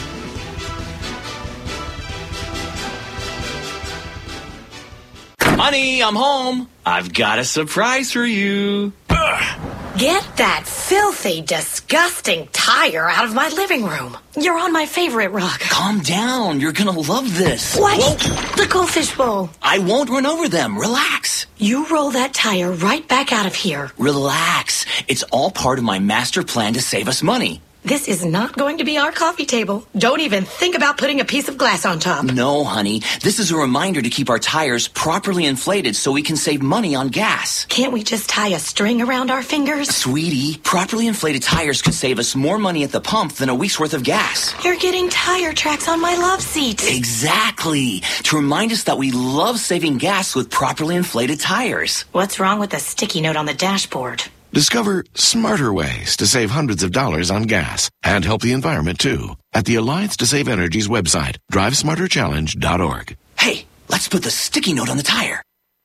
Honey, I'm home. I've got a surprise for you. Get that filthy, disgusting tire out of my living room. You're on my favorite rug. Calm down. You're going to love this. What? Whoa. The goldfish bowl. I won't run over them. Relax. You roll that tire right back out of here. Relax. It's all part of my master plan to save us money. This is not going to be our coffee table. Don't even think about putting a piece of glass on top. No, honey. This is a reminder to keep our tires properly inflated so we can save money on gas. Can't we just tie a string around our fingers? Sweetie, properly inflated tires could save us more money at the pump than a week's worth of gas. You're getting tire tracks on my love seat. Exactly. To remind us that we love saving gas with properly inflated tires. What's wrong with the sticky note on the dashboard? Discover smarter ways to save hundreds of dollars on gas and help the environment, too, at the Alliance to Save Energy's website, drivesmarterchallenge.org. Hey, let's put the sticky note on the tire.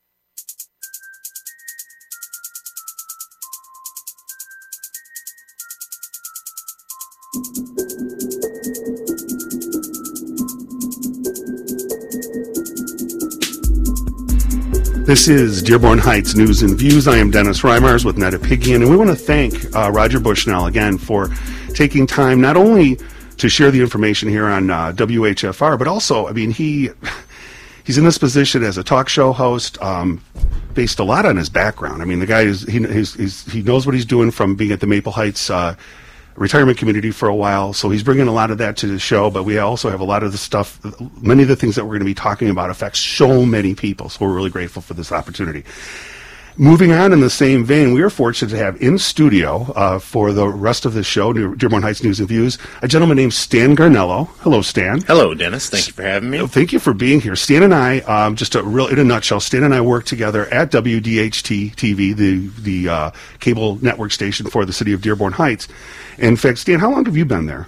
This is Dearborn Heights News and Views. I am Dennis Reimars with Ned Apigyan, and we want to thank Roger Bushnell again for taking time not only to share the information here on WHFR, but also, I mean, he's in this position as a talk show host, based a lot on his background. I mean, the guy he knows what he's doing from being at the Maple Heights retirement community for a while, so he's bringing a lot of that to the show, but we also have a lot of the stuff, many of the things that we're going to be talking about affect so many people, so we're really grateful for this opportunity. Moving on in the same vein, we are fortunate to have in studio for the rest of the show, Dearborn Heights News and Views, a gentleman named Stan Garnello. Hello, Stan. Hello, Dennis. Thank you for having me. Thank you for being here. Stan and I, just in a nutshell, Stan and I work together at WDHT-TV, the cable network station for the city of Dearborn Heights. In fact, Stan, how long have you been there?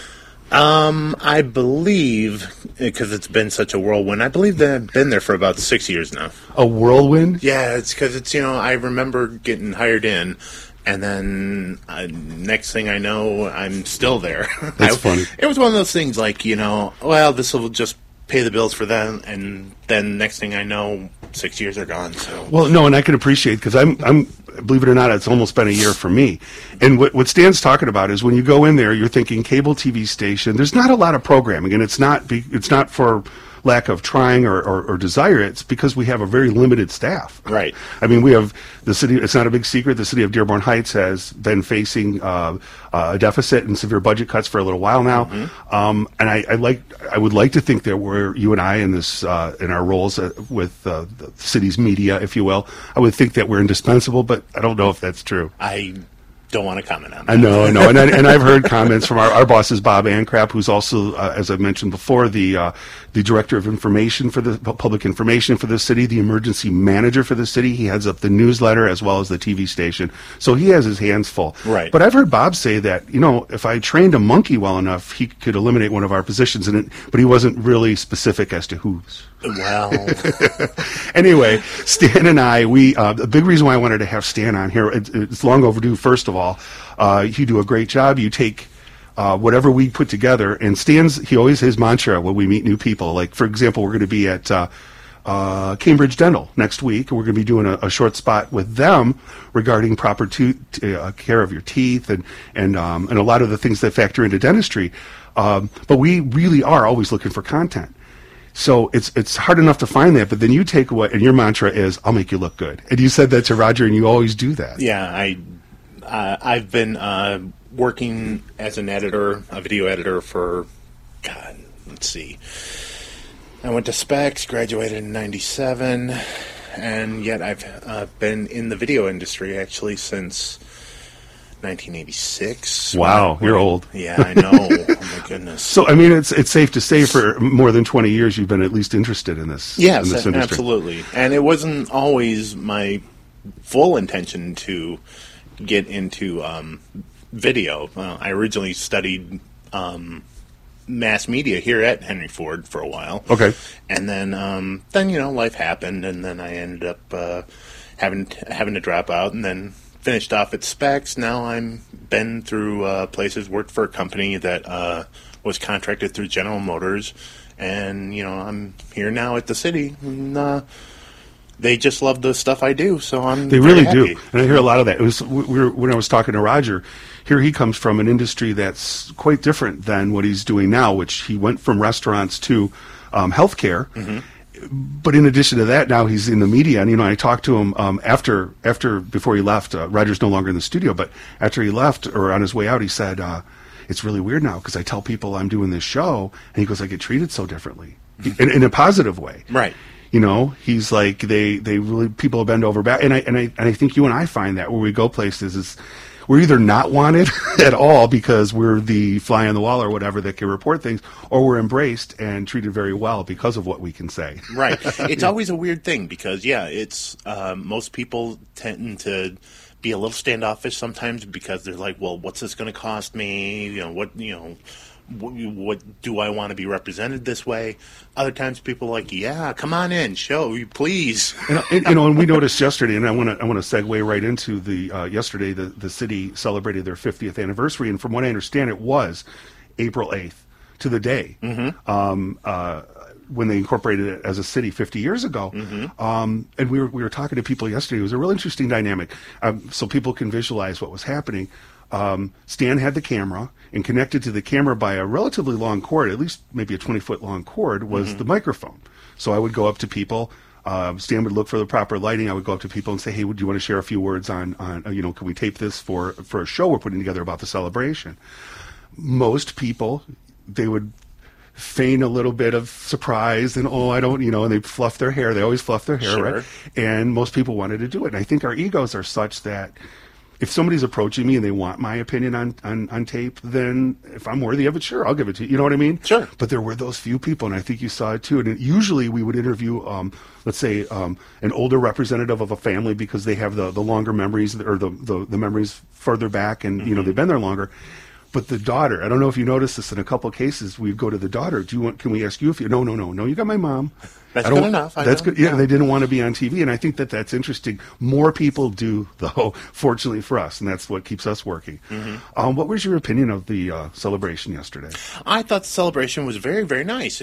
I believe, because it's been such a whirlwind, I believe that I've been there for about 6 years now. A whirlwind? Yeah, it's because it's, I remember getting hired in, and then next thing I know, I'm still there. That's funny. It was one of those things like, well, this will just pay the bills for them, and then next thing I know, 6 years are gone. So. Well, no, and I can appreciate, because I'm believe it or not, it's almost been a year for me. And what Stan's talking about is when you go in there, you're thinking cable TV station. There's not a lot of programming, and it's not for lack of trying or desire. It's because we have a very limited staff. Right. I mean, we have the city. It's not a big secret. The city of Dearborn Heights has been facing a deficit and severe budget cuts for a little while now. Mm-hmm. And I would like to think that you and I in this in our roles with the city's media, if you will, I would think that we're indispensable, but I don't know if that's true. I don't want to comment on that. I know, and I've heard comments from our boss is Bob Ancrap, who's also, as I mentioned before, the director of information for the public information for the city, the emergency manager for the city. He heads up the newsletter as well as the TV station, so he has his hands full. Right. But I've heard Bob say that if I trained a monkey well enough, he could eliminate one of our positions in it, but he wasn't really specific as to whose. Well, anyway, Stan and I, the big reason why I wanted to have Stan on here, it's long overdue, first of all. You do a great job. You take whatever we put together, and he always his mantra when we meet new people. Like, for example, we're going to be at Cambridge Dental next week, and we're going to be doing a short spot with them regarding proper care of your teeth and a lot of the things that factor into dentistry. But we really are always looking for content. So it's hard enough to find that, but then you take away, and your mantra is, "I'll make you look good." And you said that to Roger, and you always do that. Yeah, I've been working as an editor, a video editor for, let's see. I went to Specs, graduated in '97, and yet I've been in the video industry actually since 1986. Wow, you're old. Yeah, I know. Oh my goodness. So, I mean, it's safe to say for more than 20 years you've been at least interested in this. Yes, in this industry. Absolutely. And it wasn't always my full intention to get into video. I originally studied mass media here at Henry Ford for a while. Okay. And then life happened, and then I ended up having to drop out, and then finished off at Specs. Now I'm been through places, worked for a company that was contracted through General Motors, and I'm here now at the city. And, they just love the stuff I do, so They really do, and I hear a lot of that. It was when I was talking to Roger. Here he comes from an industry that's quite different than what he's doing now, which he went from restaurants to healthcare. Mm-hmm. But in addition to that, now he's in the media, and I talked to him before he left. Roger's no longer in the studio, but after he left or on his way out, he said, "It's really weird now because I tell people I'm doing this show, and he goes, I get treated so differently, in a positive way." Right. He's like they really people bend over back, and I think you and I find that where we go places is we're either not wanted at all because we're the fly on the wall or whatever that can report things, or we're embraced and treated very well because of what we can say. Right. It's always a weird thing because, it's most people tend to be a little standoffish sometimes because they're like, well, what's this going to cost me? What do I want to be represented this way? Other times people are like, yeah, come on in, show, please. And we noticed yesterday, and I want to segue right into the yesterday, the city celebrated their 50th anniversary, and from what I understand, it was April 8th to the day. Mm-hmm. When they incorporated it as a city 50 years ago. Mm-hmm. And we were talking to people yesterday. It was a real interesting dynamic, so people can visualize what was happening. Stan had the camera, and connected to the camera by a relatively long cord, at least maybe a 20-foot long cord, was the microphone. So I would go up to people Stan would look for the proper lighting. I would go up to people and say, hey, do you want to share a few words on can we tape this for a show we're putting together about the celebration? Most people, they would feign a little bit of surprise and, and they fluff their hair. They always fluff their hair, Sure. right? And most people wanted to do it. And I think our egos are such that if somebody's approaching me and they want my opinion on tape, then if I'm worthy of it, sure, I'll give it to you. You know what I mean? Sure. But there were those few people, and I think you saw it too. And usually we would interview, let's say, an older representative of a family because they have the longer memories or the memories further back, and they've been there longer. But the daughter, I don't know if you noticed this in a couple of cases, we'd go to the daughter. Can we ask you if you? No. You got my mom. That's good enough. That's good. Yeah, they didn't want to be on TV, and I think that's interesting. More people do, though. Fortunately for us, and that's what keeps us working. Mm-hmm. What was your opinion of the celebration yesterday? I thought the celebration was very, very nice.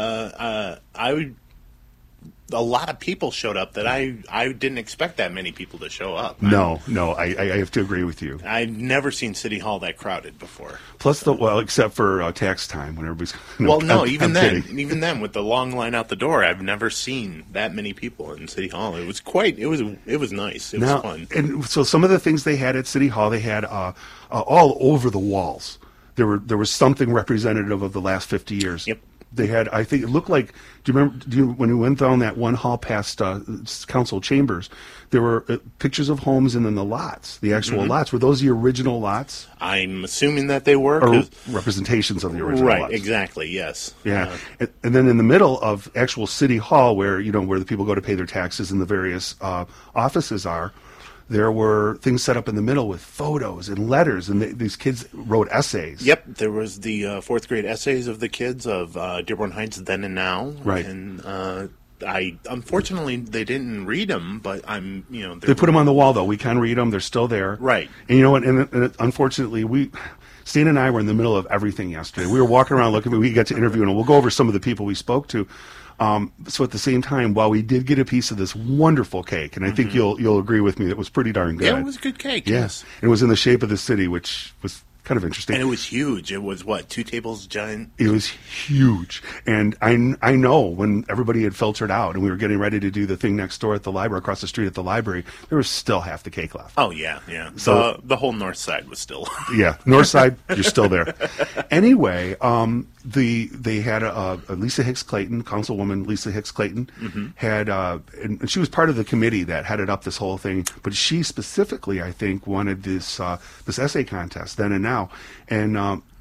A lot of people showed up that I didn't expect that many people to show up. No, I have to agree with you. I've never seen City Hall that crowded before. Plus, except for tax time when everybody's. Even then, with the long line out the door, I've never seen that many people in City Hall. It was nice. It was fun. And so some of the things they had at City Hall, they had all over the walls. There was something representative of the last 50 years. Yep. They had, I think, it looked like. Do you remember when we went down that one hall past council chambers? There were pictures of homes and then the lots, the actual lots. Were those the original lots? I'm assuming that they were, or representations of the original lots. Right, exactly. Yes. Yeah, and then in the middle of actual City Hall, where where the people go to pay their taxes and the various offices are. There were things set up in the middle with photos and letters, and these kids wrote essays. Yep, there was the fourth grade essays of the kids of Dearborn Heights Then and Now. Right. And unfortunately, they didn't read them, but they put them on the wall, though. We can read them. They're still there. Right. And you know what? And unfortunately, Stan and I were in the middle of everything yesterday. We were walking around looking. We got to interview, and we'll go over some of the people we spoke to. So at the same time, while we did get a piece of this wonderful cake, and I think you'll agree with me, it was pretty darn good. Yeah, it was a good cake. Yes. And it was in the shape of the city, which was kind of interesting. And it was huge. It was, 2 tables giant? It was huge. And I know when everybody had filtered out and we were getting ready to do the thing next door at the library, across the street at the library, there was still half the cake left. Oh, yeah. So the whole north side was still. Yeah, north side, you're still there. Anyway, they had Lisa Hicks Clayton, Councilwoman Lisa Hicks Clayton, had, and she was part of the committee that headed up this whole thing, but she specifically, I think, wanted this essay contest then and now. And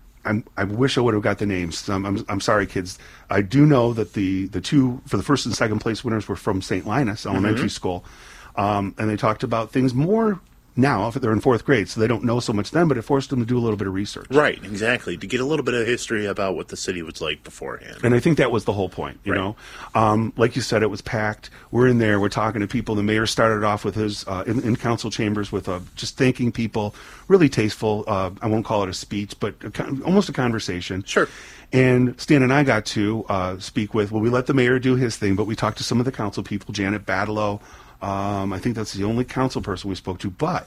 I wish I would have got the names. I'm sorry, kids. I do know that the two for the first and second place winners were from St. Linus Elementary School, and they talked about things more now. If they're in fourth grade, so they don't know so much then, but it forced them to do a little bit of research. Right, exactly, to get a little bit of history about what the city was like beforehand. And I think that was the whole point, you know. Like you said, it was packed. We're in there. We're talking to people. The mayor started off with his in council chambers with just thanking people. Really tasteful. I won't call it a speech, but almost a conversation. Sure. And Stan and I got to speak with. Well, we let the mayor do his thing, but we talked to some of the council people. Janet Badalow. I think that's the only council person we spoke to. But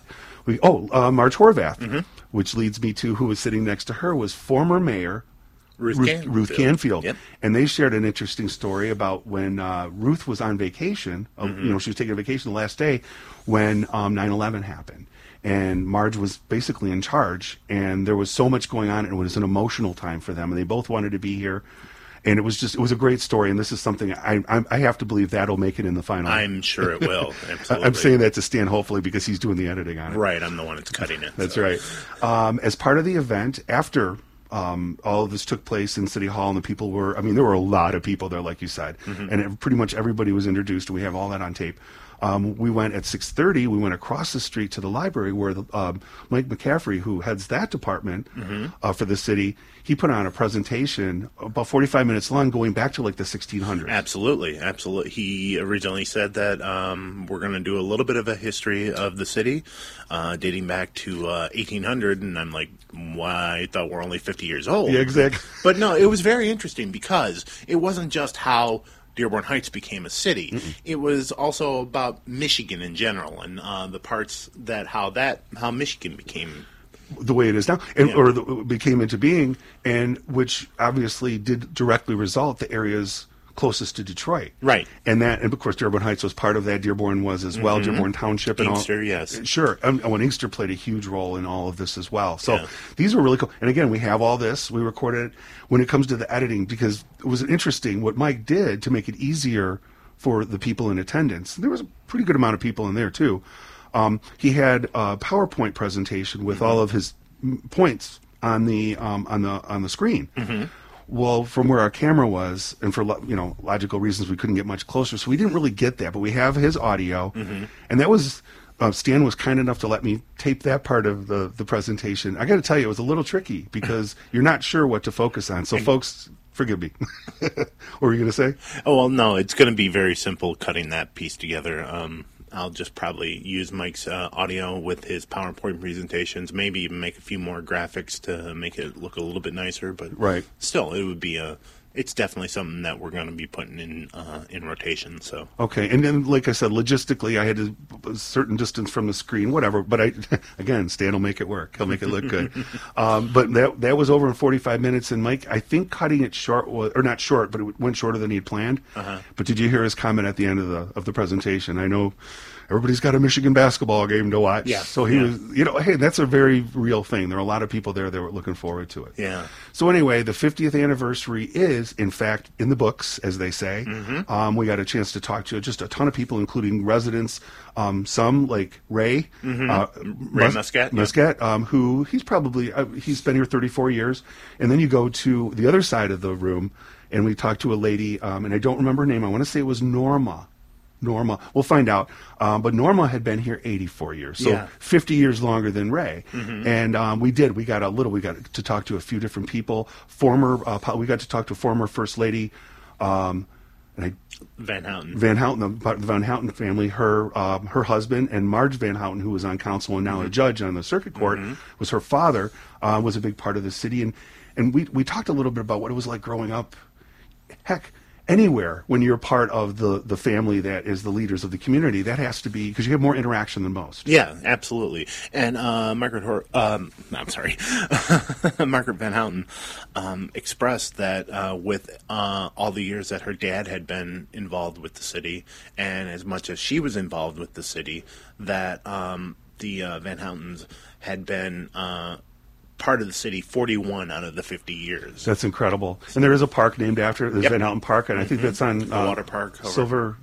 Marge Horvath, which leads me to who was sitting next to her, was former mayor Ruth Canfield. Yep. And they shared an interesting story about when Ruth was on vacation. She was taking a vacation the last day when 9/11 happened. And Marge was basically in charge, and there was so much going on, and it was an emotional time for them, and they both wanted to be here. And it was a great story, and this is something I have to believe that'll make it in the final. I'm sure it will. Absolutely. I'm saying that to Stan, hopefully, because he's doing the editing on it. Right, I'm the one that's cutting it. That's right. As part of the event, after all of this took place in City Hall, and the people there were a lot of people there, like you said, and pretty much everybody was introduced. We have all that on tape. We went at 6:30. We went across the street to the library where Mike McCaffrey, who heads that department for the city, he put on a presentation about 45 minutes long, going back to like the 1600s. Absolutely. He originally said that we're going to do a little bit of a history of the city, dating back to 1800, and I'm like, why? I thought we're only 50 years old. Yeah, exactly. But no, it was very interesting because it wasn't just how Dearborn Heights became a city. It was also about Michigan in general and the parts that how Michigan became the way it is now, became into being, and which obviously did directly result the area's closest to Detroit. Right. And of course, Dearborn Heights was part of that. Dearborn was as well. Dearborn Township and Inkster, all. yes. Sure. Inkster played a huge role in all of this as well. So these were really cool. And again, we have all this. We recorded it when it comes to the editing, because it was interesting what Mike did to make it easier for the people in attendance. There was a pretty good amount of people in there too. He had a PowerPoint presentation with all of his points on the screen. Well, from where our camera was, and for logical reasons, we couldn't get much closer, so we didn't really get that. But we have his audio, and that was Stan was kind enough to let me tape that part of the presentation. I got to tell you, it was a little tricky because you're not sure what to focus on. So, folks, forgive me. What were you going to say? Oh, well, no, it's going to be very simple cutting that piece together. I'll just probably use Mike's audio with his PowerPoint presentations, maybe even make a few more graphics to make it look a little bit nicer. But still, it would be it's definitely something that we're going to be putting in rotation. So okay, and then like I said, logistically, I had a certain distance from the screen, whatever. But again, Stan will make it work. He'll make it look good. But that was over in 45 minutes. And Mike, I think cutting it short or not short, but it went shorter than he had planned. But did you hear his comment at the end of the presentation? I know everybody's got a Michigan basketball game to watch. Yeah. So he was, hey, that's a very real thing. There are a lot of people there that were looking forward to it. Yeah. So anyway, the 50th anniversary is, in fact, in the books, as they say. We got a chance to talk to just a ton of people, including residents, some like Ray. Ray Muscat. Muscat, who he's been here 34 years. And then you go to the other side of the room, and we talked to a lady, and I don't remember her name. I want to say it was Norma. We'll find out. But Norma had been here 84 years, so 50 years longer than Ray. And we got to talk to a few different people. We got to talk to a former First Lady, Van Houten. Van Houten, the Van Houten family. Her husband, and Marge Van Houten, who was on council and now a judge on the circuit court, was her father. Was a big part of the city, and we talked a little bit about what it was like growing up. Heck, anywhere when you're part of the family that is the leaders of the community, that has to be, because you have more interaction than most. Yeah, absolutely. And Margaret Van Houten expressed that with all the years that her dad had been involved with the city, and as much as she was involved with the city, that the Van Houtens had been part of the city 41 out of the 50 years. That's incredible. And there is a park named after it. There's Van Houten Park, and I think that's on the water park. Silver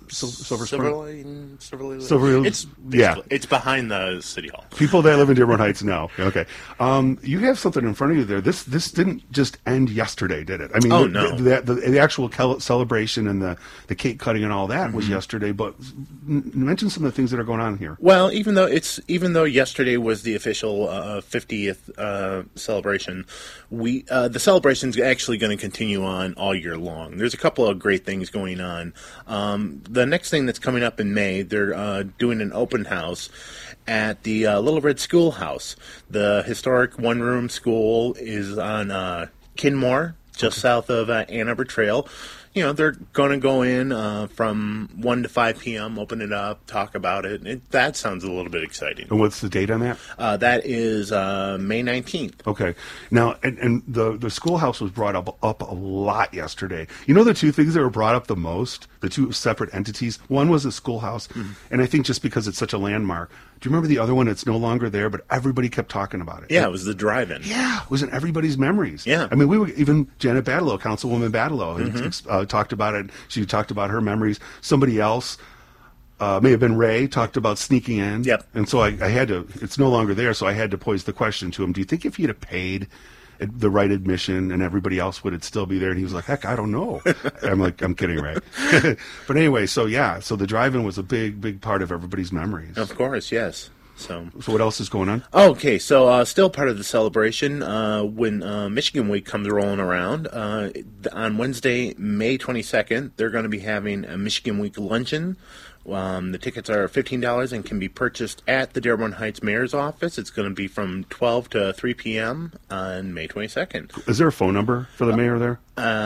Spring? Silver. It's behind the city hall. People that live in Dearborn Heights know. Okay. You have something in front of you there. This didn't just end yesterday, did it? I mean, the actual celebration and the cake cutting and all that was yesterday. But mention some of the things that are going on here. Well, even though yesterday was the official 50th celebration, the celebration's actually going to continue on all year long. There's a couple of great things going on. The next thing that's coming up in May, they're doing an open house at the Little Red Schoolhouse. The historic one-room school is on Kinmore, just south of Ann Arbor Trail. They're going to go in from 1 to 5 p.m., open it up, talk about it. That sounds a little bit exciting. And what's the date on that? That is May 19th. Okay. Now, and the schoolhouse was brought up a lot yesterday. The two things that were brought up the most, the two separate entities, one was the schoolhouse, and I think just because it's such a landmark. Do you remember the other one? It's no longer there, but everybody kept talking about it. Yeah, it was the drive-in. Yeah, it was in everybody's memories. Yeah. I mean, even Janet Badelow, Councilwoman Badelow, talked about it. She talked about her memories. Somebody else, may have been Ray, talked about sneaking in. Yep. And so I had to, it's no longer there, so I had to pose the question to him, do you think if he'd have paid the right admission and everybody else, would it still be there? And he was like, heck, I don't know. I'm like, I'm kidding, Ray. But anyway, so the drive-in was a big part of everybody's memories. Of course, yes. So what else is going on? Okay, so still part of the celebration, when Michigan Week comes rolling around, on Wednesday, May 22nd, they're going to be having a Michigan Week luncheon. The tickets are $15 and can be purchased at the Dearborn Heights Mayor's office. It's going to be from 12 to 3 p.m. on May 22nd. Is there a phone number for the mayor there?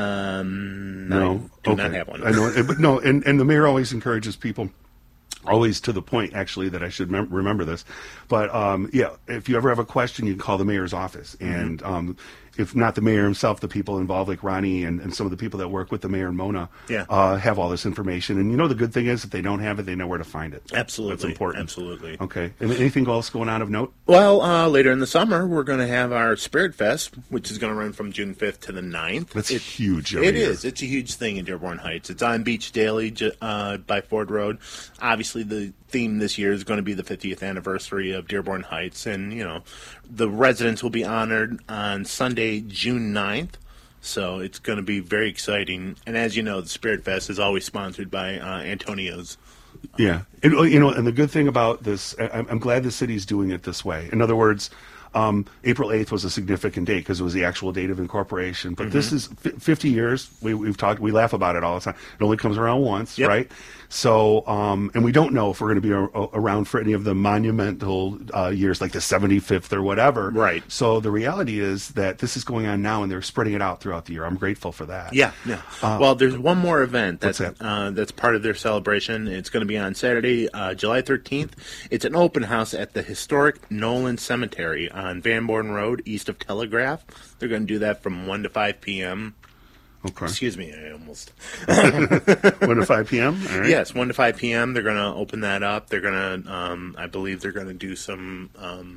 No. I do not have one. I know, but no, and the mayor always encourages people, always to the point, actually, that I should remember this. But, if you ever have a question, you can call the mayor's office. And if not the mayor himself, the people involved, like Ronnie and some of the people that work with the mayor and Mona, have all this information. And the good thing is, if they don't have it, they know where to find it. Absolutely. That's important. Absolutely. Okay. And anything else going on of note? Well, later in the summer, we're going to have our Spirit Fest, which is going to run from June 5th to the 9th. That's huge. It is. It's a huge thing in Dearborn Heights. It's on Beach Daily by Ford Road. Obviously, the theme this year is going to be the 50th anniversary of Dearborn Heights. And, the residents will be honored on Sunday, June 9th. So it's going to be very exciting. And as you know, the Spirit Fest is always sponsored by Antonio's. Yeah. And the good thing about this, I'm glad the city's doing it this way. In other words, April 8th was a significant date because it was the actual date of incorporation. But this is 50 years. We've talked. We laugh about it all the time. It only comes around once, right? So, and we don't know if we're going to be around for any of the monumental years, like the 75th or whatever. Right. So the reality is that this is going on now, and they're spreading it out throughout the year. I'm grateful for that. Yeah. Well, there's one more event that's part of their celebration. It's going to be on Saturday, July 13th. It's an open house at the historic Nolan Cemetery on Van Born Road, east of Telegraph. They're going to do that from 1 to 5 p.m. Okay. Excuse me, I almost... 1 to 5 p.m.? All right. Yes, 1 to 5 p.m. They're going to open that up. They're going to, I believe they're going to do some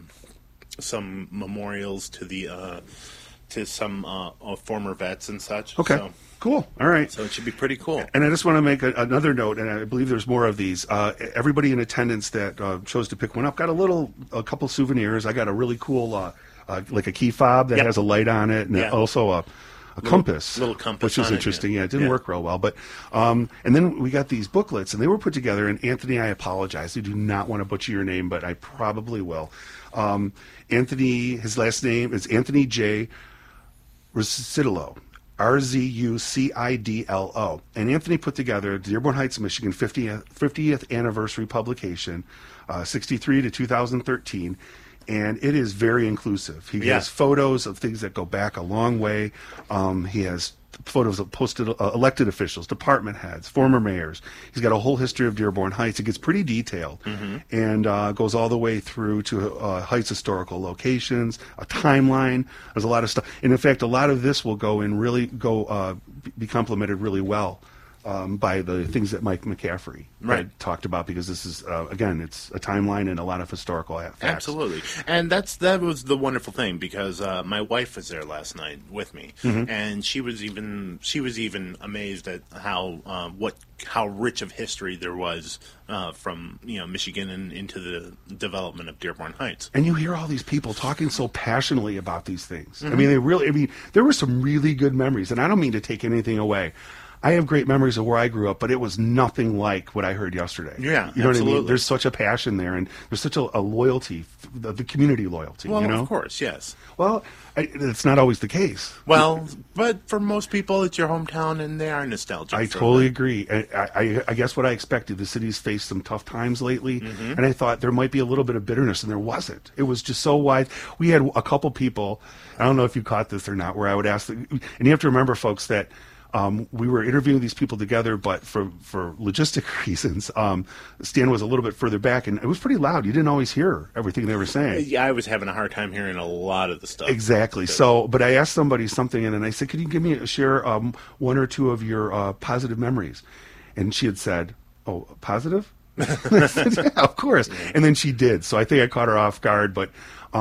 memorials to some former vets and such. Okay. So, cool. All right. So it should be pretty cool. And I just want to make another note, and I believe there's more of these. Everybody in attendance that chose to pick one up got a couple souvenirs. I got a really cool, like a key fob that has a light on it, and also a compass, little compass, which is interesting. Yeah, it didn't work real well, but and then we got these booklets, and they were put together. And Anthony, I apologize, I do not want to butcher your name, but I probably will. Anthony, his last name is Anthony J. Rzucidlo, Rzucidlo, and Anthony put together Dearborn Heights, Michigan 50th anniversary publication, 63 to 2013. And it is very inclusive. He has photos of things that go back a long way. He has photos of elected officials, department heads, former mayors. He's got a whole history of Dearborn Heights. It gets pretty detailed and goes all the way through to Heights historical locations, a timeline. There's a lot of stuff. And in fact, a lot of this will be complemented really well by the things that Mike McCaffrey talked about, because this is, again, it's a timeline and a lot of historical facts. Absolutely. And that was the wonderful thing, because my wife was there last night with me, and she was even amazed at how rich of history there was from Michigan and into the development of Dearborn Heights. And you hear all these people talking so passionately about these things. I mean, there were some really good memories, and I don't mean to take anything away. I have great memories of where I grew up, but it was nothing like what I heard yesterday. Yeah, you know absolutely. what I mean? There's such a passion there, and there's such a loyalty, the community loyalty. Well, of course, yes. Well, it's not always the case. Well, but for most people, it's your hometown, and they are nostalgic. I totally agree. I guess what I expected. The city's faced some tough times lately, and I thought there might be a little bit of bitterness, and there wasn't. It was just so wide. We had a couple people, I don't know if you caught this or not, where I would ask, and you have to remember, folks, that we were interviewing these people together, but for logistic reasons, Stan was a little bit further back, and it was pretty loud. You didn't always hear everything they were saying. Yeah, I was having a hard time hearing a lot of the stuff. Exactly. So, but I asked somebody something, and I said, "Could you share one or two of your positive memories?" And she had said, "Oh, positive?" I said, "Yeah, of course." And then she did. So I think I caught her off guard, but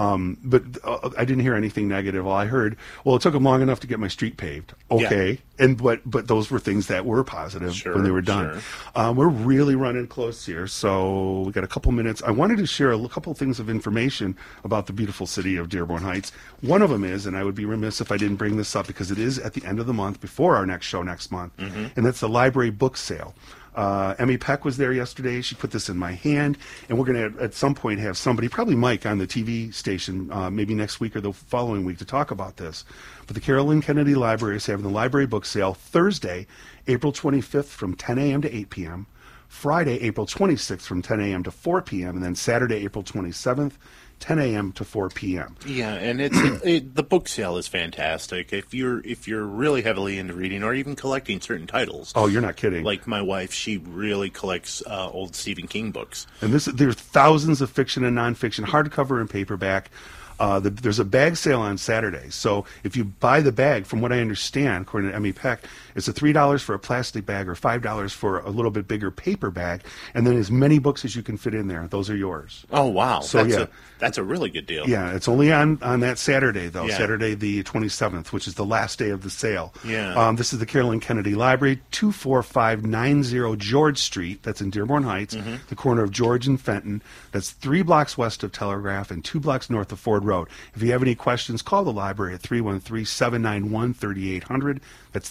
I didn't hear anything negative. All I heard, well, it took them long enough to get my street paved. Okay. Yeah. But those were things that were positive when they were done. Sure. We're really running close here, so we got a couple minutes. I wanted to share a couple things of information about the beautiful city of Dearborn Heights. One of them is, and I would be remiss if I didn't bring this up, because it is at the end of the month, before our next show next month, and that's the library book sale. Emmy Peck was there yesterday. She put this in my hand, and we're going to, at some point, have somebody, probably Mike, on the TV station, maybe next week or the following week, to talk about this. But the Carolyn Kennedy Library is having the library book sale Thursday, April 25th from 10 a.m. to 8 p.m., Friday, April 26th from 10 a.m. to 4 p.m., and then Saturday, April 27th, 10 a.m. to 4 p.m. Yeah, and the book sale is fantastic. If you're really heavily into reading or even collecting certain titles. Oh, you're not kidding. Like my wife, she really collects old Stephen King books. And there's thousands of fiction and nonfiction, hardcover and paperback. There's a bag sale on Saturday. So if you buy the bag, from what I understand, according to Emmy Peck, it's a $3 for a plastic bag or $5 for a little bit bigger paper bag, and then as many books as you can fit in there. Those are yours. Oh, wow. So that's a really good deal. Yeah, it's only on that Saturday, though, Yeah. Saturday the 27th, which is the last day of the sale. Yeah. This is the Carolyn Kennedy Library, 24590 George Street. That's in Dearborn Heights, the corner of George and Fenton. That's 3 blocks west of Telegraph and 2 blocks north of Ford Road. If you have any questions, call the library at 313-791-3800. That's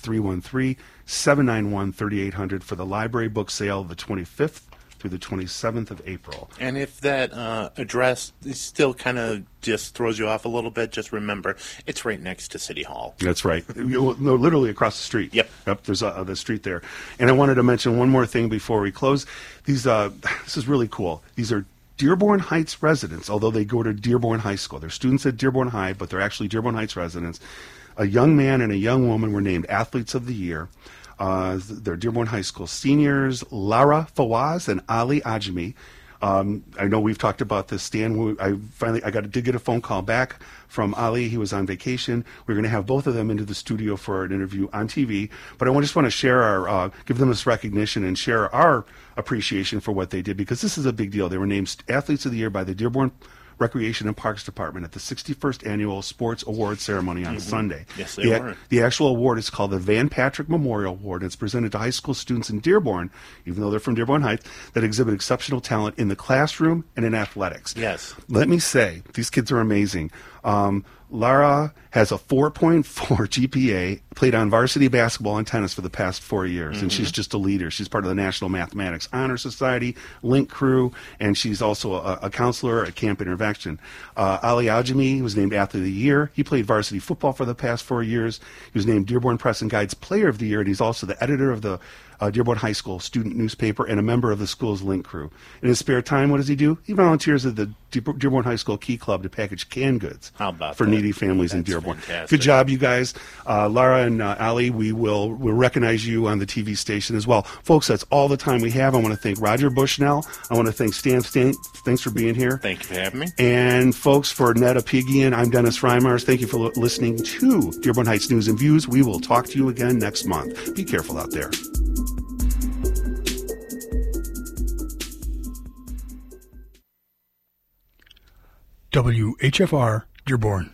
313-791-3800 for the library book sale the 25th through the 27th of April. And if that address still kind of just throws you off a little bit, just remember, it's right next to City Hall. That's right. No, literally across the street. Yep. There's the street there. And I wanted to mention one more thing before we close. This is really cool. These are Dearborn Heights residents, although they go to Dearborn High School. They're students at Dearborn High, but they're actually Dearborn Heights residents. A young man and a young woman were named Athletes of the Year. They're Dearborn High School seniors, Lara Fawaz and Ali Ajmi. I know we've talked about this, Stan. I did get a phone call back from Ali. He was on vacation. We're going to have both of them into the studio for an interview on TV. But I just want to share give them this recognition and share our appreciation for what they did, because this is a big deal. They were named Athletes of the Year by the Dearborn Recreation and Parks Department at the 61st Annual Sports Award Ceremony on Sunday. Yes, they were. The actual award is called the Van Patrick Memorial Award, and it's presented to high school students in Dearborn, even though they're from Dearborn Heights, that exhibit exceptional talent in the classroom and in athletics. Yes. Let me say, these kids are amazing. Lara has a 4.4 GPA, played on varsity basketball and tennis for the past 4 years, and she's just a leader. She's part of the National Mathematics Honor Society, Link Crew, and she's also a counselor at Camp Intervention. Ali Ajmi was named Athlete of the Year. He played varsity football for the past 4 years. He was named Dearborn Press and Guide's Player of the Year, and he's also the editor of the Dearborn High School student newspaper and a member of the school's Link Crew. In his spare time, what does he do? He volunteers at the Dearborn High School Key Club to package canned goods for needy families in Dearborn. Fantastic. Good job, you guys. Lara and Ali, we'll recognize you on the TV station as well. Folks, that's all the time we have. I want to thank Roger Bushnell. I want to thank Stan. Thanks for being here. Thank you for having me. And folks, for Netta Pigian, I'm Dennis Reimers. Thank you for listening to Dearborn Heights News and Views. We will talk to you again next month. Be careful out there. WHFR, Dearborn.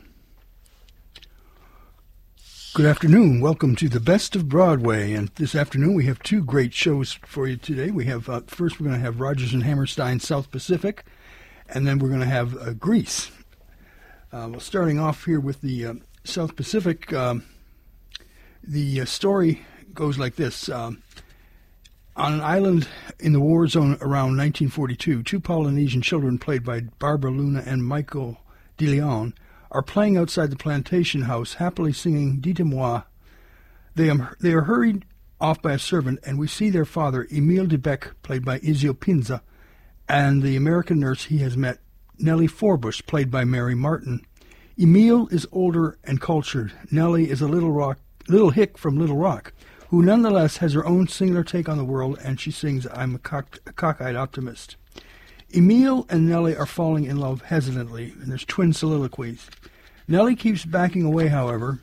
Good afternoon. Welcome to the Best of Broadway. And this afternoon we have 2 great shows for you today. We have first we're going to have Rodgers and Hammerstein South Pacific, and then we're going to have Grease. Well, starting off here with the South Pacific, the story goes like this. On an island in the war zone around 1942, 2 Polynesian children played by Barbara Luna and Michael De Leon are playing outside the plantation house, happily singing Dites-moi. They are hurried off by a servant, and we see their father, Emile de Beck, played by Izio Pinza, and the American nurse he has met, Nellie Forbush, played by Mary Martin. Emile is older and cultured. Nellie is a little hick from Little Rock, who nonetheless has her own singular take on the world, and she sings I'm a cockeyed optimist. Emile and Nellie are falling in love hesitantly, and there's twin soliloquies. Nellie keeps backing away, however,